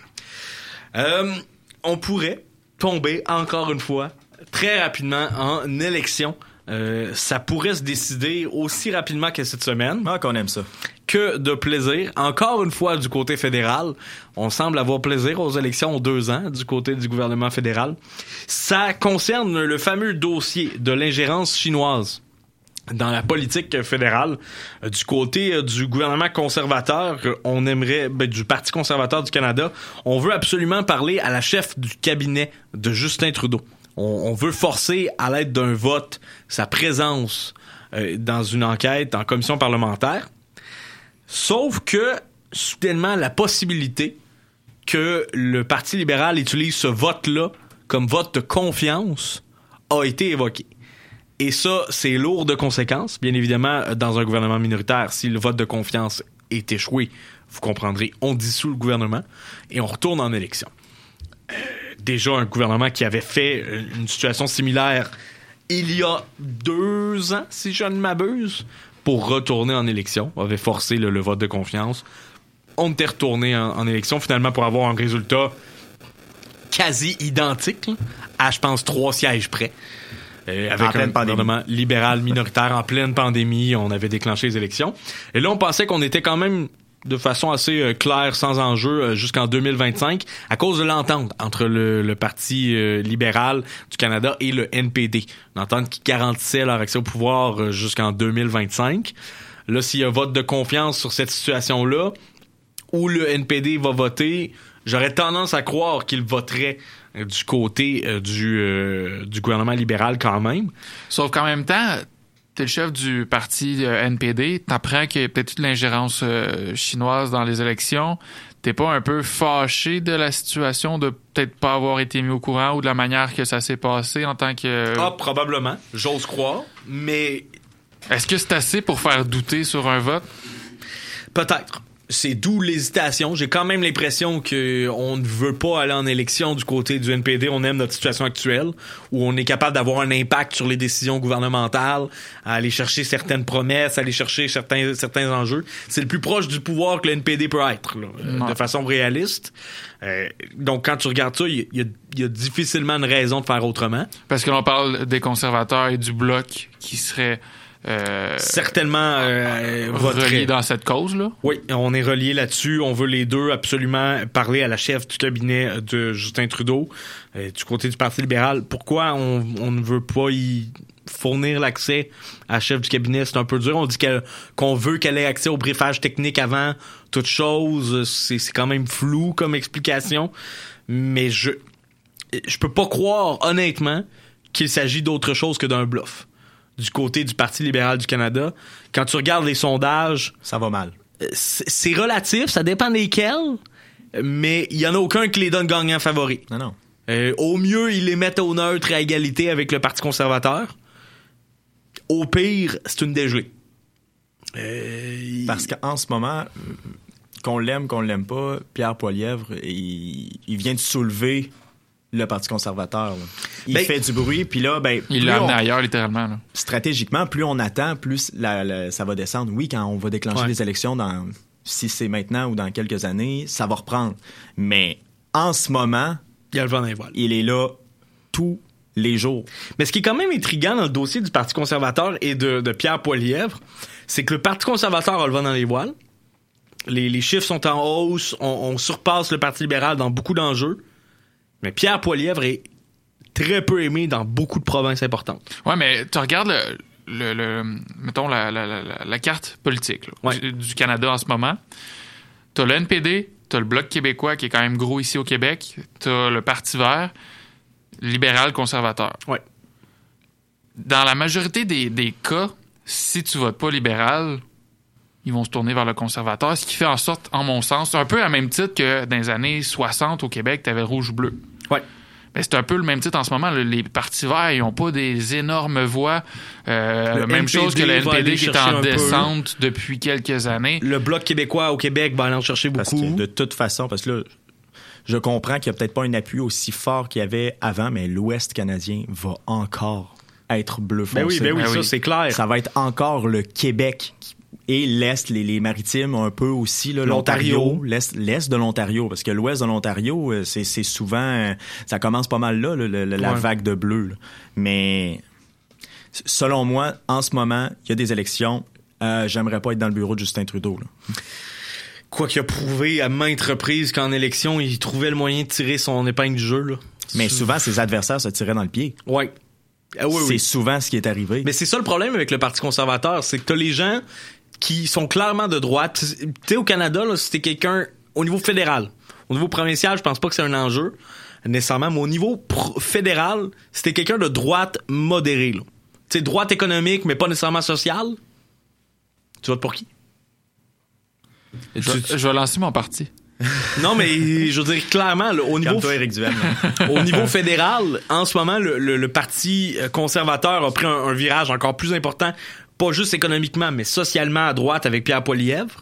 On pourrait tomber, encore une fois, très rapidement en élection. Ça pourrait se décider aussi rapidement que cette semaine. Ah, qu'on aime ça. Que de plaisir. Encore une fois, du côté fédéral, on semble avoir plaisir aux élections aux 2 ans du côté du gouvernement fédéral. Ça concerne le fameux dossier de l'ingérence chinoise dans la politique fédérale. Du côté du gouvernement conservateur, on aimerait, du Parti conservateur du Canada, on veut absolument parler à la chef du cabinet de Justin Trudeau. On veut forcer, à l'aide d'un vote, sa présence dans une enquête en commission parlementaire. Sauf que, soudainement, la possibilité que le Parti libéral utilise ce vote-là comme vote de confiance a été évoquée. Et ça, c'est lourd de conséquences. Bien évidemment, dans un gouvernement minoritaire, si le vote de confiance est échoué, vous comprendrez, on dissout le gouvernement et on retourne en élection. Déjà, un gouvernement qui avait fait une situation similaire il y a 2 ans, si je ne m'abuse, pour retourner en élection, avait forcé le vote de confiance. On était retourné en élection, finalement, pour avoir un résultat quasi identique, là, à, je pense, 3 sièges près. Avec un gouvernement libéral minoritaire en pleine pandémie, on avait déclenché les élections. Et là, on pensait qu'on était quand même de façon assez claire, sans enjeu, jusqu'en 2025, à cause de l'entente entre le Parti libéral du Canada et le NPD. Une entente qui garantissait leur accès au pouvoir jusqu'en 2025. Là, s'il y a un vote de confiance sur cette situation-là, où le NPD va voter, j'aurais tendance à croire qu'il voterait du côté du gouvernement libéral quand même. Sauf qu'en même temps, t'es le chef du parti NPD, t'apprends qu'il y a peut-être toute l'ingérence chinoise dans les élections. T'es pas un peu fâché de la situation de peut-être pas avoir été mis au courant ou de la manière que ça s'est passé en tant que... Ah, probablement. J'ose croire. Mais... Est-ce que c'est assez pour faire douter sur un vote? Peut-être. C'est d'où l'hésitation. J'ai quand même l'impression qu'on ne veut pas aller en élection du côté du NPD. On aime notre situation actuelle, où on est capable d'avoir un impact sur les décisions gouvernementales, à aller chercher certaines promesses, à aller chercher certains enjeux. C'est le plus proche du pouvoir que le NPD peut être, là, de façon réaliste. Donc, quand tu regardes ça, il y a difficilement une raison de faire autrement. Parce que l'on parle des conservateurs et du Bloc qui seraient... certainement relié dans cette cause-là. Oui, on est relié là-dessus. On veut les deux absolument parler à la chef du cabinet de Justin Trudeau, du côté du Parti libéral. Pourquoi on ne veut pas y fournir l'accès à la chef du cabinet? C'est un peu dur. On dit qu'on veut qu'elle ait accès au briefage technique avant toute chose. C'est quand même flou comme explication. Mais je peux pas croire, honnêtement, qu'il s'agit d'autre chose que d'un bluff. Du côté du Parti libéral du Canada, quand tu regardes les sondages... Ça va mal. C'est relatif, ça dépend desquels, mais il y en a aucun qui les donne gagnants favoris. Non. Au mieux, ils les mettent au neutre à égalité avec le Parti conservateur. Au pire, c'est une dégelée. Parce qu'en ce moment, qu'on l'aime pas, Pierre Poilievre, il vient de soulever... le Parti conservateur. Là. Il fait du bruit, puis là, il l'a amené ailleurs, littéralement. Là. Stratégiquement, plus on attend, plus ça va descendre. Oui, quand on va déclencher les élections, si c'est maintenant ou dans quelques années, ça va reprendre. Mais en ce moment, il y a le vent dans les voiles. Il est là tous les jours. Mais ce qui est quand même intriguant dans le dossier du Parti conservateur et de Pierre Poilievre, c'est que le Parti conservateur a le vent dans les voiles. Les chiffres sont en hausse, on surpasse le Parti libéral dans beaucoup d'enjeux. Mais Pierre Poilievre est très peu aimé dans beaucoup de provinces importantes. Ouais, mais tu regardes mettons la carte politique là, du Canada en ce moment. T'as le NPD, t'as le Bloc québécois qui est quand même gros ici au Québec, t'as le Parti vert, libéral conservateur. Ouais. Dans la majorité des cas, si tu votes pas libéral, ils vont se tourner vers le conservateur, ce qui fait en sorte, en mon sens, un peu à même titre que dans les années 60 au Québec, t'avais le rouge-bleu. Ouais. Mais c'est un peu le même titre en ce moment. Les partis verts, ils n'ont pas des énormes voix. Même chose que le NPD qui est en descente depuis quelques années. Le Bloc québécois au Québec va aller en chercher beaucoup. Parce que de toute façon, parce que là, je comprends qu'il n'y a peut-être pas un appui aussi fort qu'il y avait avant, mais l'Ouest canadien va encore être bleu foncé. Ben oui, ça c'est clair. Ça va être encore le Québec et l'Est, les maritimes un peu aussi, là, l'Ontario, l'Est de l'Ontario, parce que l'Ouest de l'Ontario, c'est souvent, ça commence pas mal là, la vague de bleu. Là. Mais selon moi, en ce moment, il y a des élections, j'aimerais pas être dans le bureau de Justin Trudeau. Là. Quoi qu'il a prouvé à maintes reprises qu'en élection, il trouvait le moyen de tirer son épingle du jeu. Là. Mais souvent, ses adversaires se tiraient dans le pied. Ouais. C'est souvent ce qui est arrivé. Mais c'est ça le problème avec le Parti conservateur, c'est que t'as les gens qui sont clairement de droite. Tu sais, au Canada, là, si t'es quelqu'un au niveau fédéral, au niveau provincial, je pense pas que c'est un enjeu nécessairement, mais au niveau fédéral, si t'es quelqu'un de droite modérée, tu sais, droite économique, mais pas nécessairement sociale, tu votes pour qui? Je vais lancer mon parti. Non, mais je veux dire, clairement, là, au niveau au niveau fédéral, en ce moment, le Parti conservateur a pris un virage encore plus important, pas juste économiquement, mais socialement à droite avec Pierre Poilievre.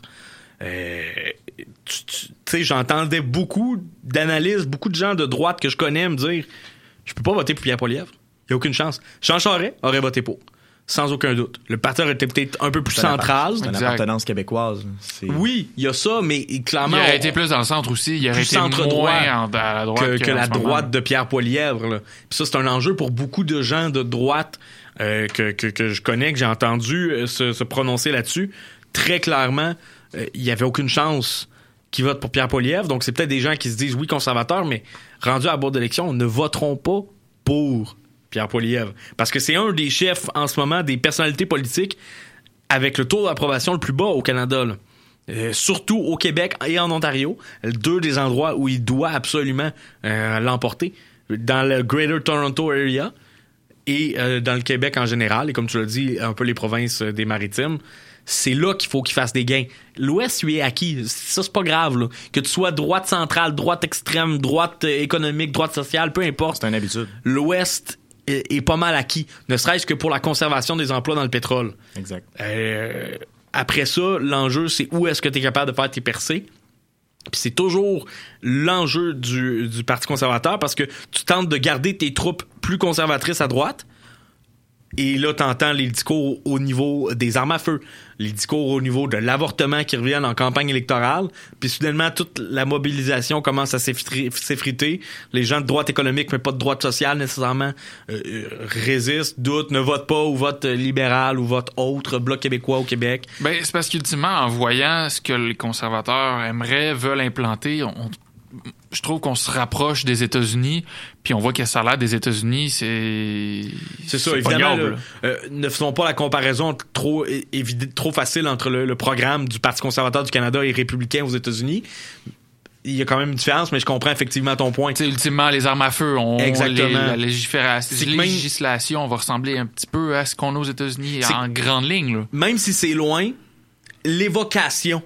Tu sais, j'entendais beaucoup d'analystes, beaucoup de gens de droite que je connais me dire « Je peux pas voter pour Pierre Poilievre. Il n'y a aucune chance. » Jean Charest aurait voté pour. sans aucun doute. Le parti aurait été peut-être un peu plus central. C'est une appartenance québécoise. Oui, il y a ça, mais clairement... Il aurait été plus dans le centre aussi. Il aurait été moins à la droite que la droite de Pierre Poilievre. Là. Puis ça, c'est un enjeu pour beaucoup de gens de droite que je connais, que j'ai entendu se prononcer là-dessus. Très clairement, il n'y avait aucune chance qu'ils votent pour Pierre Poilievre. Donc, c'est peut-être des gens qui se disent, oui, conservateurs, mais rendus à la boîte d'élection, ne voteront pas pour Pierre Poilievre. Parce que c'est un des chefs, en ce moment, des personnalités politiques avec le taux d'approbation le plus bas au Canada. Surtout au Québec et en Ontario. 2 des endroits où il doit absolument l'emporter. Dans le Greater Toronto Area et dans le Québec en général. Et comme tu l'as dit, un peu les provinces des Maritimes. C'est là qu'il faut qu'il fasse des gains. L'Ouest lui est acquis. Ça, c'est pas grave. Là. Que tu sois droite centrale, droite extrême, droite économique, droite sociale, peu importe. C'est une habitude. L'Ouest est pas mal acquis. Ne serait-ce que pour la conservation des emplois dans le pétrole. Exact. Après ça, l'enjeu, c'est où est-ce que tu es capable de faire tes percées. Puis c'est toujours l'enjeu du Parti conservateur parce que tu tentes de garder tes troupes plus conservatrices à droite. Et là, t'entends les discours au niveau des armes à feu, les discours au niveau de l'avortement qui reviennent en campagne électorale, puis soudainement, toute la mobilisation commence à s'effriter. Les gens de droite économique, mais pas de droite sociale nécessairement, résistent, doutent, ne votent pas ou votent libéral ou votent autre, Bloc québécois au Québec. Ben, c'est parce qu'ultimement, en voyant ce que les conservateurs veulent implanter, je trouve qu'on se rapproche des États-Unis, puis on voit que ça a l'air des États-Unis, c'est ça, évidemment. Ne faisons pas la comparaison trop facile entre le programme du Parti conservateur du Canada et républicain aux États-Unis. Il y a quand même une différence, mais je comprends effectivement ton point. T'sais, ultimement, les armes à feu, Exactement. La législation va ressembler un petit peu à ce qu'on a aux États-Unis en grande ligne. Là. Même si c'est loin, l'évocation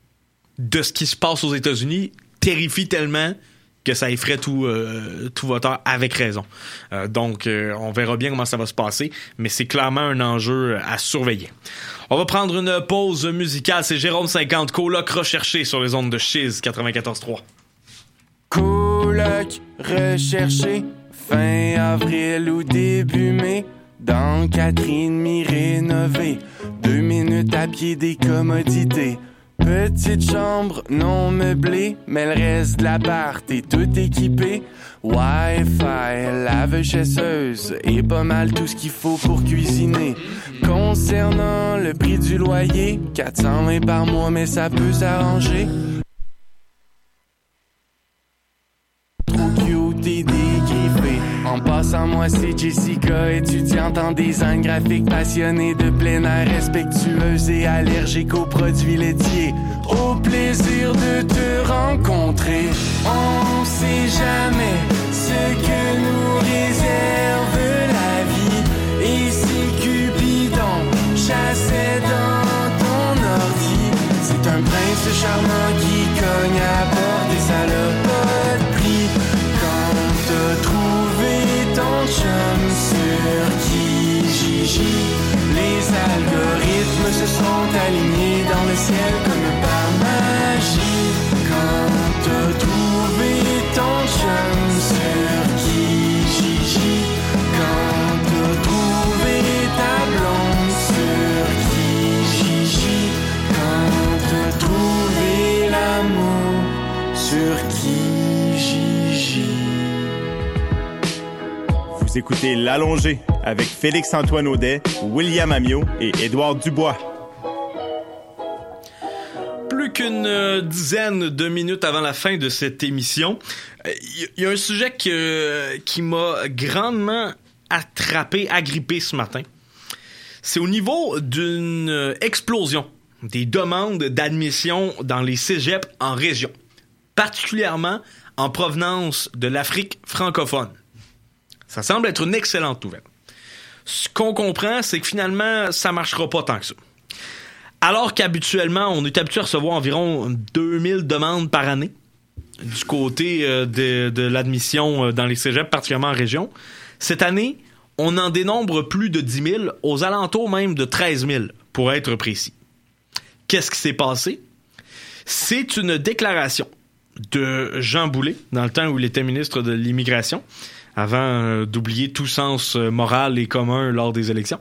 de ce qui se passe aux États-Unis terrifie tellement que ça effraie tout voteur avec raison. Donc, on verra bien comment ça va se passer, mais c'est clairement un enjeu à surveiller. On va prendre une pause musicale. C'est Jérôme 50, Coloc recherché sur les ondes de Chiz 94.3. Coloc recherché, fin avril ou début mai, dans 4,5 rénové, 2 minutes à pied des commodités. Petite chambre non meublée, mais le reste de l'appart est tout équipé. Wi-Fi, lave-chasseuse et pas mal tout ce qu'il faut pour cuisiner. Concernant le prix du loyer, 420 par mois, mais ça peut s'arranger. Trop cute et dégriffé. En passant, moi c'est Jessica, étudiante en design graphique, passionnée de plein air, respectueuse et allergique aux produits laitiers. Au plaisir de te rencontrer, on sait jamais ce que nous réserve la vie. Et si Cupidon chassait dans ton ordi, c'est un prince charmant qui cogne à porte et ça l'a pas de prix. Quand t'as trouvé ton chum sur Kijiji, les algorithmes se sont alignés dans le ciel comme par magie. Quand t'as trouvé ton chum sur Kijiji, quand t'as trouvé ta blonde sur Kijiji, quand t'as trouvé l'amour sur Kijiji. Vous écoutez L'Allongé avec Félix-Antoine Audet, William Amiot et Édouard Dubois. Plus qu'une dizaine de minutes avant la fin de cette émission, il y a un sujet qui m'a grandement agrippé ce matin. C'est au niveau d'une explosion des demandes d'admission dans les cégeps en région, particulièrement en provenance de l'Afrique francophone. Ça semble être une excellente nouvelle. Ce qu'on comprend, c'est que finalement, ça marchera pas tant que ça. Alors qu'habituellement, on est habitué à recevoir environ 2000 demandes par année du côté de l'admission dans les cégeps, particulièrement en région. Cette année, on en dénombre plus de 10 000, aux alentours même de 13 000, pour être précis. Qu'est-ce qui s'est passé? C'est une déclaration de Jean Boulet, dans le temps où il était ministre de l'Immigration, avant d'oublier tout sens moral et commun lors des élections,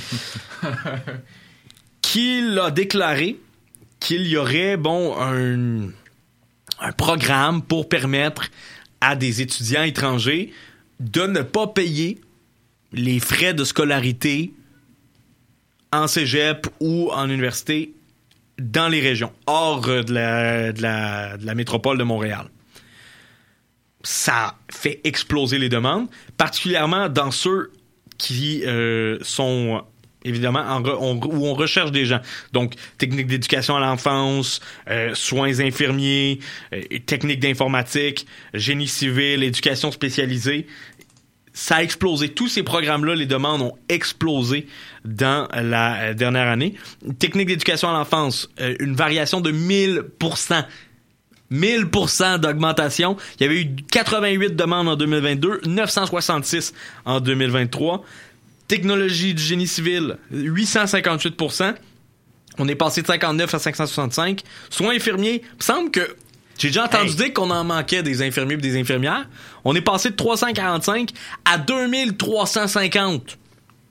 qu'il a déclaré qu'il y aurait un programme pour permettre à des étudiants étrangers de ne pas payer les frais de scolarité en cégep ou en université dans les régions, hors de la métropole de Montréal. Ça fait exploser les demandes, particulièrement dans ceux qui sont évidemment où on recherche des gens. Donc, techniques d'éducation à l'enfance, soins infirmiers, techniques d'informatique, génie civil, éducation spécialisée. Ça a explosé. Tous ces programmes-là, les demandes ont explosé dans la dernière année. Technique d'éducation à l'enfance, une variation de 1000%. 1000% d'augmentation. Il y avait eu 88 demandes en 2022, 966 en 2023. Technologie du génie civil, 858%. On est passé de 59 à 565. Soins infirmiers, il me semble que j'ai déjà entendu dire qu'on en manquait des infirmiers et des infirmières. On est passé de 345 à 2350.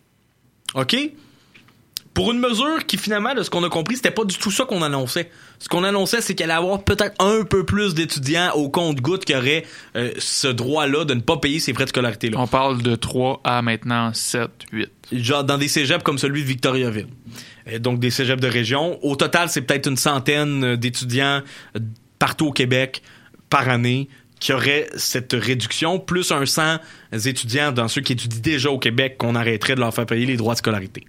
OK? Pour une mesure qui, finalement, de ce qu'on a compris, c'était pas du tout ça qu'on annonçait. Ce qu'on annonçait, c'est qu'il allait y avoir peut-être un peu plus d'étudiants au compte-gouttes qui auraient ce droit-là de ne pas payer ces frais de scolarité-là. On parle de 3 à maintenant 7, 8. Genre dans des cégeps comme celui de Victoriaville. Donc des cégeps de région. Au total, c'est peut-être une centaine d'étudiants partout au Québec par année qui auraient cette réduction, plus 100 étudiants dans ceux qui étudient déjà au Québec qu'on arrêterait de leur faire payer les droits de scolarité.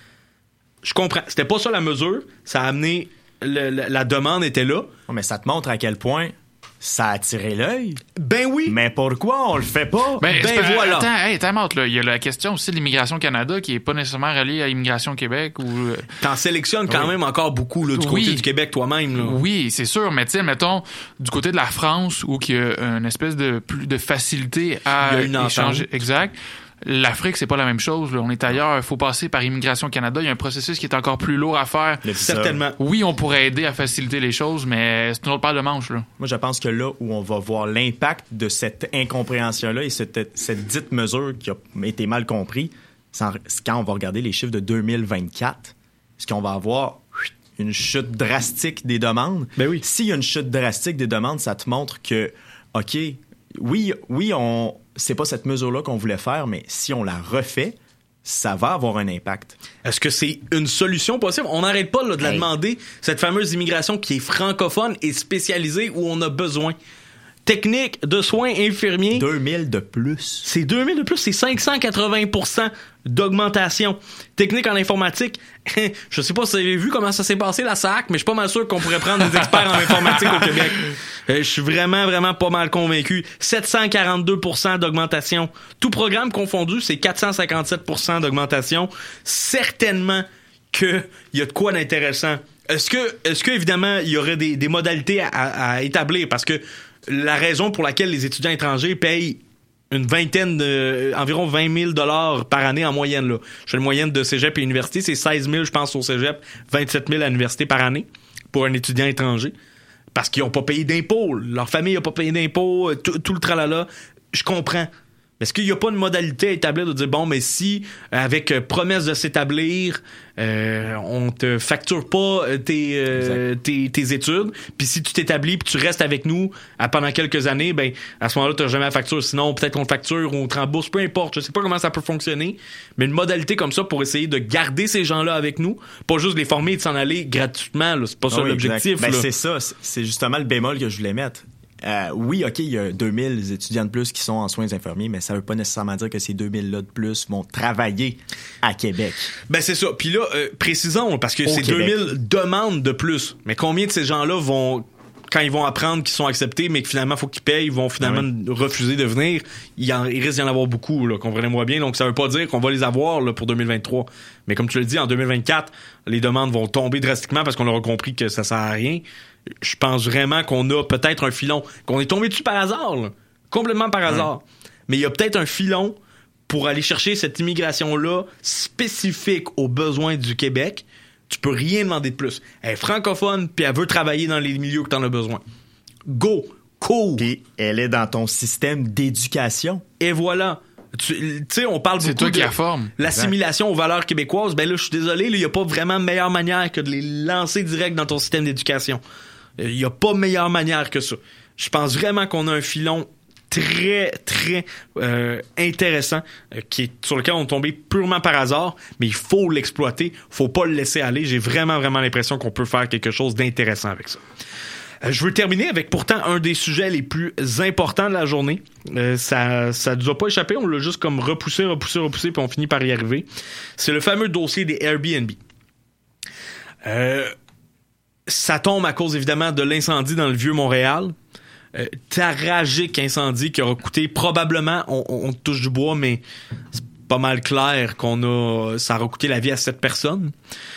Je comprends. C'était pas ça la mesure. Ça a amené... La demande était là. Mais ça te montre à quel point ça a attiré l'œil. Ben oui. Mais pourquoi on le fait pas? Ben voilà. Attends, là. Il y a la question aussi de l'Immigration Canada qui est pas nécessairement reliée à l'Immigration Québec. T'en sélectionnes quand même encore beaucoup là, du côté du Québec toi-même. Là. Oui, c'est sûr. Mais tu sais, mettons, du côté de la France où il y a une espèce de facilité à échanger. Exact. L'Afrique, c'est pas la même chose. Là. On est ailleurs. Il faut passer par Immigration Canada. Il y a un processus qui est encore plus lourd à faire. Certainement. Oui, on pourrait aider à faciliter les choses, mais c'est une autre paire de manches. Là. Moi, je pense que là où on va voir l'impact de cette incompréhension-là et cette dite mesure qui a été mal comprise, c'est quand on va regarder les chiffres de 2024, est-ce qu'on va avoir une chute drastique des demandes? Ben oui. S'il y a une chute drastique des demandes, ça te montre que, OK, oui, c'est pas cette mesure-là qu'on voulait faire, mais si on la refait, ça va avoir un impact. Est-ce que c'est une solution possible? On n'arrête pas là, de la demander, cette fameuse immigration qui est francophone et spécialisée où on a besoin. Technique de soins infirmiers. 2000 de plus. C'est 2000 de plus, c'est 580% d'augmentation. Technique en informatique, je sais pas si vous avez vu comment ça s'est passé la SAC, mais je suis pas mal sûr qu'on pourrait prendre des experts en informatique au Québec. Je suis vraiment, vraiment pas mal convaincu. 742% d'augmentation. Tout programme confondu, c'est 457% d'augmentation. Certainement qu'il y a de quoi d'intéressant. Est-ce que évidemment, il y aurait des modalités à établir? Parce que la raison pour laquelle les étudiants étrangers payent une vingtaine environ 20 000 $ par année en moyenne, là. Je fais une moyenne de cégep et université, c'est 16 000, je pense, au cégep, 27 000 à l'université par année pour un étudiant étranger. Parce qu'ils n'ont pas payé d'impôts. Leur famille n'a pas payé d'impôts, tout le tralala. Je comprends. Est-ce qu'il n'y a pas une modalité à établir de dire, bon, mais si, avec promesse de s'établir, on te facture pas tes études, puis si tu t'établis puis tu restes avec nous pendant quelques années, ben à ce moment-là, tu n'as jamais la facture. Sinon, peut-être qu'on te facture ou on te rembourse, peu importe. Je sais pas comment ça peut fonctionner, mais une modalité comme ça pour essayer de garder ces gens-là avec nous, pas juste les former et de s'en aller gratuitement. Là. C'est pas ça l'objectif. Ben, c'est ça. C'est justement le bémol que je voulais mettre. Oui, OK, il y a 2000 étudiants de plus qui sont en soins infirmiers, mais ça veut pas nécessairement dire que ces 2000-là de plus vont travailler à Québec. Ben, c'est ça. Puis là, précisons, parce que c'est 2000 demandes de plus. Mais combien de ces gens-là vont, quand ils vont apprendre qu'ils sont acceptés, mais que finalement, il faut qu'ils payent, ils vont finalement refuser de venir? Il risque d'y en avoir beaucoup, là, comprenez-moi bien. Donc, ça veut pas dire qu'on va les avoir là, pour 2023. Mais comme tu le dis, en 2024, les demandes vont tomber drastiquement parce qu'on aura compris que ça sert à rien. Je pense vraiment qu'on a peut-être un filon, qu'on est tombé dessus par hasard, là. Complètement par hasard. Mais il y a peut-être un filon pour aller chercher cette immigration-là spécifique aux besoins du Québec. Tu peux rien demander de plus. Elle est francophone, puis elle veut travailler dans les milieux que tu en as besoin. Go! cours. Puis elle est dans ton système d'éducation. Et voilà. Tu sais, on parle beaucoup de la forme. L'assimilation aux valeurs québécoises. Ben là, je suis désolé, il n'y a pas vraiment meilleure manière que de les lancer direct dans ton système d'éducation. Il n'y a pas meilleure manière que ça. Je pense vraiment qu'on a un filon très, très intéressant sur lequel on est tombé purement par hasard, mais il faut l'exploiter, faut pas le laisser aller. J'ai vraiment, vraiment l'impression qu'on peut faire quelque chose d'intéressant avec ça. Je veux terminer avec pourtant un des sujets les plus importants de la journée. Ça nous a pas échappé, on l'a juste comme repoussé, puis on finit par y arriver. C'est le fameux dossier des Airbnb. Ça tombe à cause évidemment de l'incendie dans le Vieux-Montréal. Tragique incendie qui aura coûté probablement, on touche du bois, mais c'est pas mal clair ça aura coûté la vie à 7 personnes.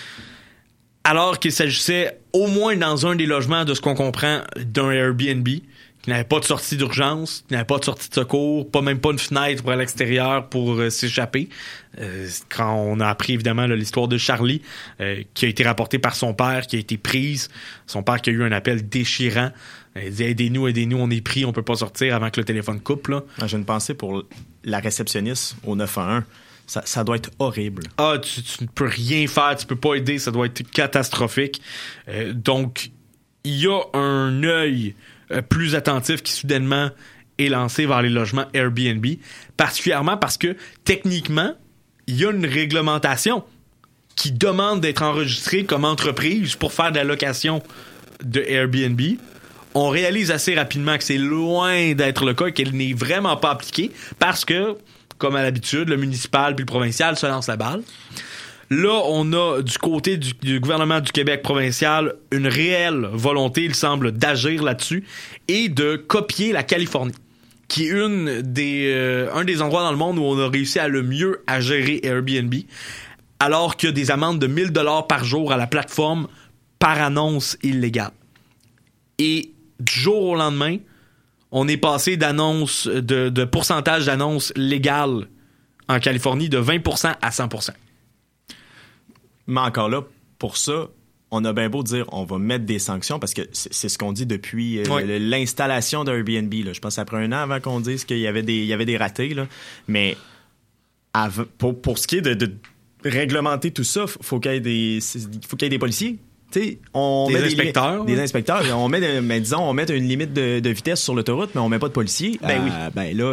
Alors qu'il s'agissait au moins dans un des logements, de ce qu'on comprend, d'un Airbnb qui n'avait pas de sortie d'urgence, qui n'avait pas de sortie de secours, même pas une fenêtre pour aller à l'extérieur pour s'échapper. Quand on a appris évidemment là, l'histoire de Charlie, qui a été rapportée par son père, qui a été prise, son père qui a eu un appel déchirant. Il dit aidez-nous, on est pris, on peut pas sortir avant que le téléphone coupe. Là. J'ai une pensée pour la réceptionniste au 911. Ça doit être horrible. Tu ne peux rien faire, tu peux pas aider, ça doit être catastrophique. Donc, il y a un œil plus attentif qui soudainement est lancé vers les logements Airbnb, particulièrement parce que techniquement, il y a une réglementation qui demande d'être enregistré comme entreprise pour faire de la location de Airbnb. On réalise assez rapidement que c'est loin d'être le cas et qu'elle n'est vraiment pas appliquée parce que, comme à l'habitude, le municipal puis le provincial se lancent la balle. Là, on a du côté du gouvernement du Québec provincial une réelle volonté, il semble, d'agir là-dessus et de copier la Californie, qui est un des endroits dans le monde où on a réussi à le mieux à gérer Airbnb, alors qu'il y a des amendes de 1 000 $ par jour à la plateforme par annonce illégale. Et du jour au lendemain, on est passé de pourcentage d'annonces légales en Californie de 20% à 100%. Mais encore là, pour ça, on a bien beau dire on va mettre des sanctions parce que c'est ce qu'on dit depuis l'installation d'Airbnb. Là. Je pense que ça prend 1 an avant qu'on dise qu'il y avait des ratés. Là. Mais pour ce qui est de réglementer tout ça, faut qu'il y ait des policiers. T'sais, des inspecteurs. Des inspecteurs. On met une limite de vitesse sur l'autoroute, mais on met pas de policiers. Ben là,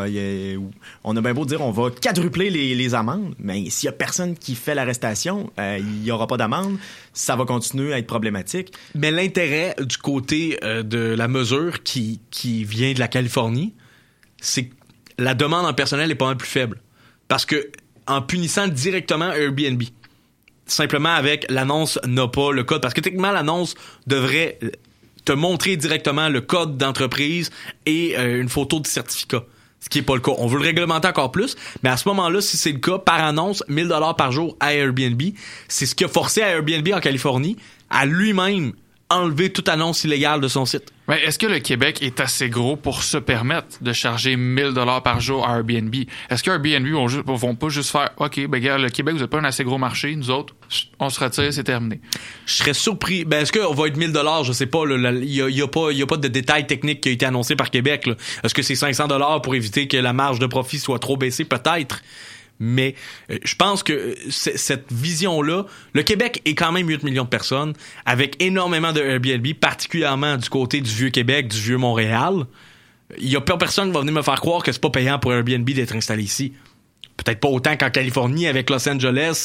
on a bien beau dire on va quadrupler les amendes, mais s'il y a personne qui fait l'arrestation, il y aura pas d'amende. Ça va continuer à être problématique. Mais l'intérêt du côté de la mesure qui vient de la Californie, c'est que la demande en personnel est pas mal plus faible. Parce que en punissant directement Airbnb, simplement avec l'annonce n'a pas le code. Parce que techniquement, l'annonce devrait te montrer directement le code d'entreprise et une photo de certificat. Ce qui n'est pas le cas. On veut le réglementer encore plus, mais à ce moment-là, si c'est le cas, par annonce, 1 000 $ par jour à Airbnb, c'est ce qui a forcé Airbnb en Californie à lui-même enlever toute annonce illégale de son site. Mais est-ce que le Québec est assez gros pour se permettre de charger 1 000 $ par jour à Airbnb? Est-ce que Airbnb vont pas juste faire « OK, ben gars, le Québec, vous n'êtes pas un assez gros marché, nous autres, on se retire, c'est terminé. » Je serais surpris. Ben, est-ce qu'on va être 1 000 $? Je sais pas. Il y a pas de détails techniques qui a été annoncé par Québec. Là. Est-ce que c'est 500 $ pour éviter que la marge de profit soit trop baissée? Peut-être. Mais je pense que cette vision-là, le Québec est quand même 8 millions de personnes, avec énormément de Airbnb, particulièrement du côté du Vieux-Québec, du Vieux-Montréal. Il y a pas personne qui va venir me faire croire que c'est pas payant pour Airbnb d'être installé ici. Peut-être pas autant qu'en Californie avec Los Angeles,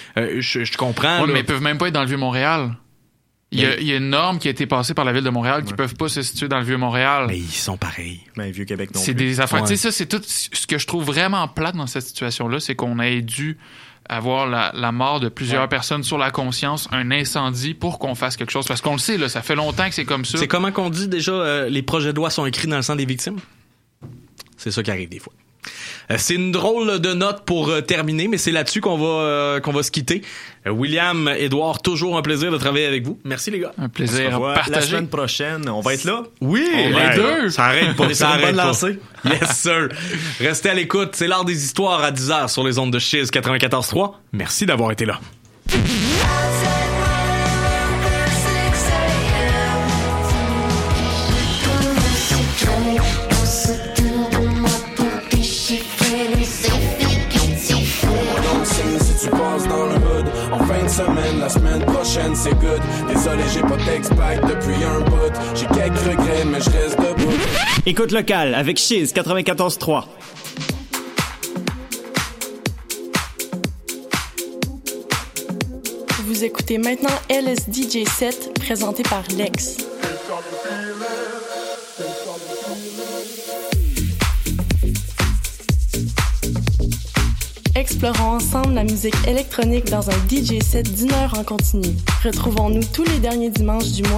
je comprends. Oui, mais ils peuvent même pas être dans le Vieux-Montréal. Il y a une norme qui a été passée par la Ville de Montréal qui peuvent pas se situer dans le Vieux-Montréal. Mais ils sont pareils. Mais Vieux-Québec non plus. C'est des affaires. Tu sais, ça, c'est tout. Ce que je trouve vraiment plate dans cette situation-là, c'est qu'on ait dû avoir la mort de plusieurs personnes sur la conscience, un incendie pour qu'on fasse quelque chose. Parce qu'on le sait, là, ça fait longtemps que c'est comme ça. C'est comment qu'on dit déjà, les projets de loi sont écrits dans le sang des victimes? C'est ça qui arrive des fois. C'est une drôle de note pour terminer, mais c'est là-dessus qu'on va se quitter. William, Édouard, toujours un plaisir de travailler avec vous. Merci les gars. Un plaisir partagé. La semaine prochaine, on va être là. Oui, les deux. Ça arrête pas. Ça arrête pas. Yes sir. Restez à l'écoute. C'est l'heure des histoires à 10h sur les ondes de Chiz 94.3. Merci d'avoir été là. prochaine c'est good. Désolé j'ai pas d'ex-pack depuis un bout. J'ai quelques regrets mais je reste debout. Écoute locale avec Chiz 94.3. Vous écoutez maintenant LSDJ 7 présenté par Lex. Explorons ensemble la musique électronique dans un DJ set d'1 heure en continu. Retrouvons-nous tous les derniers dimanches du mois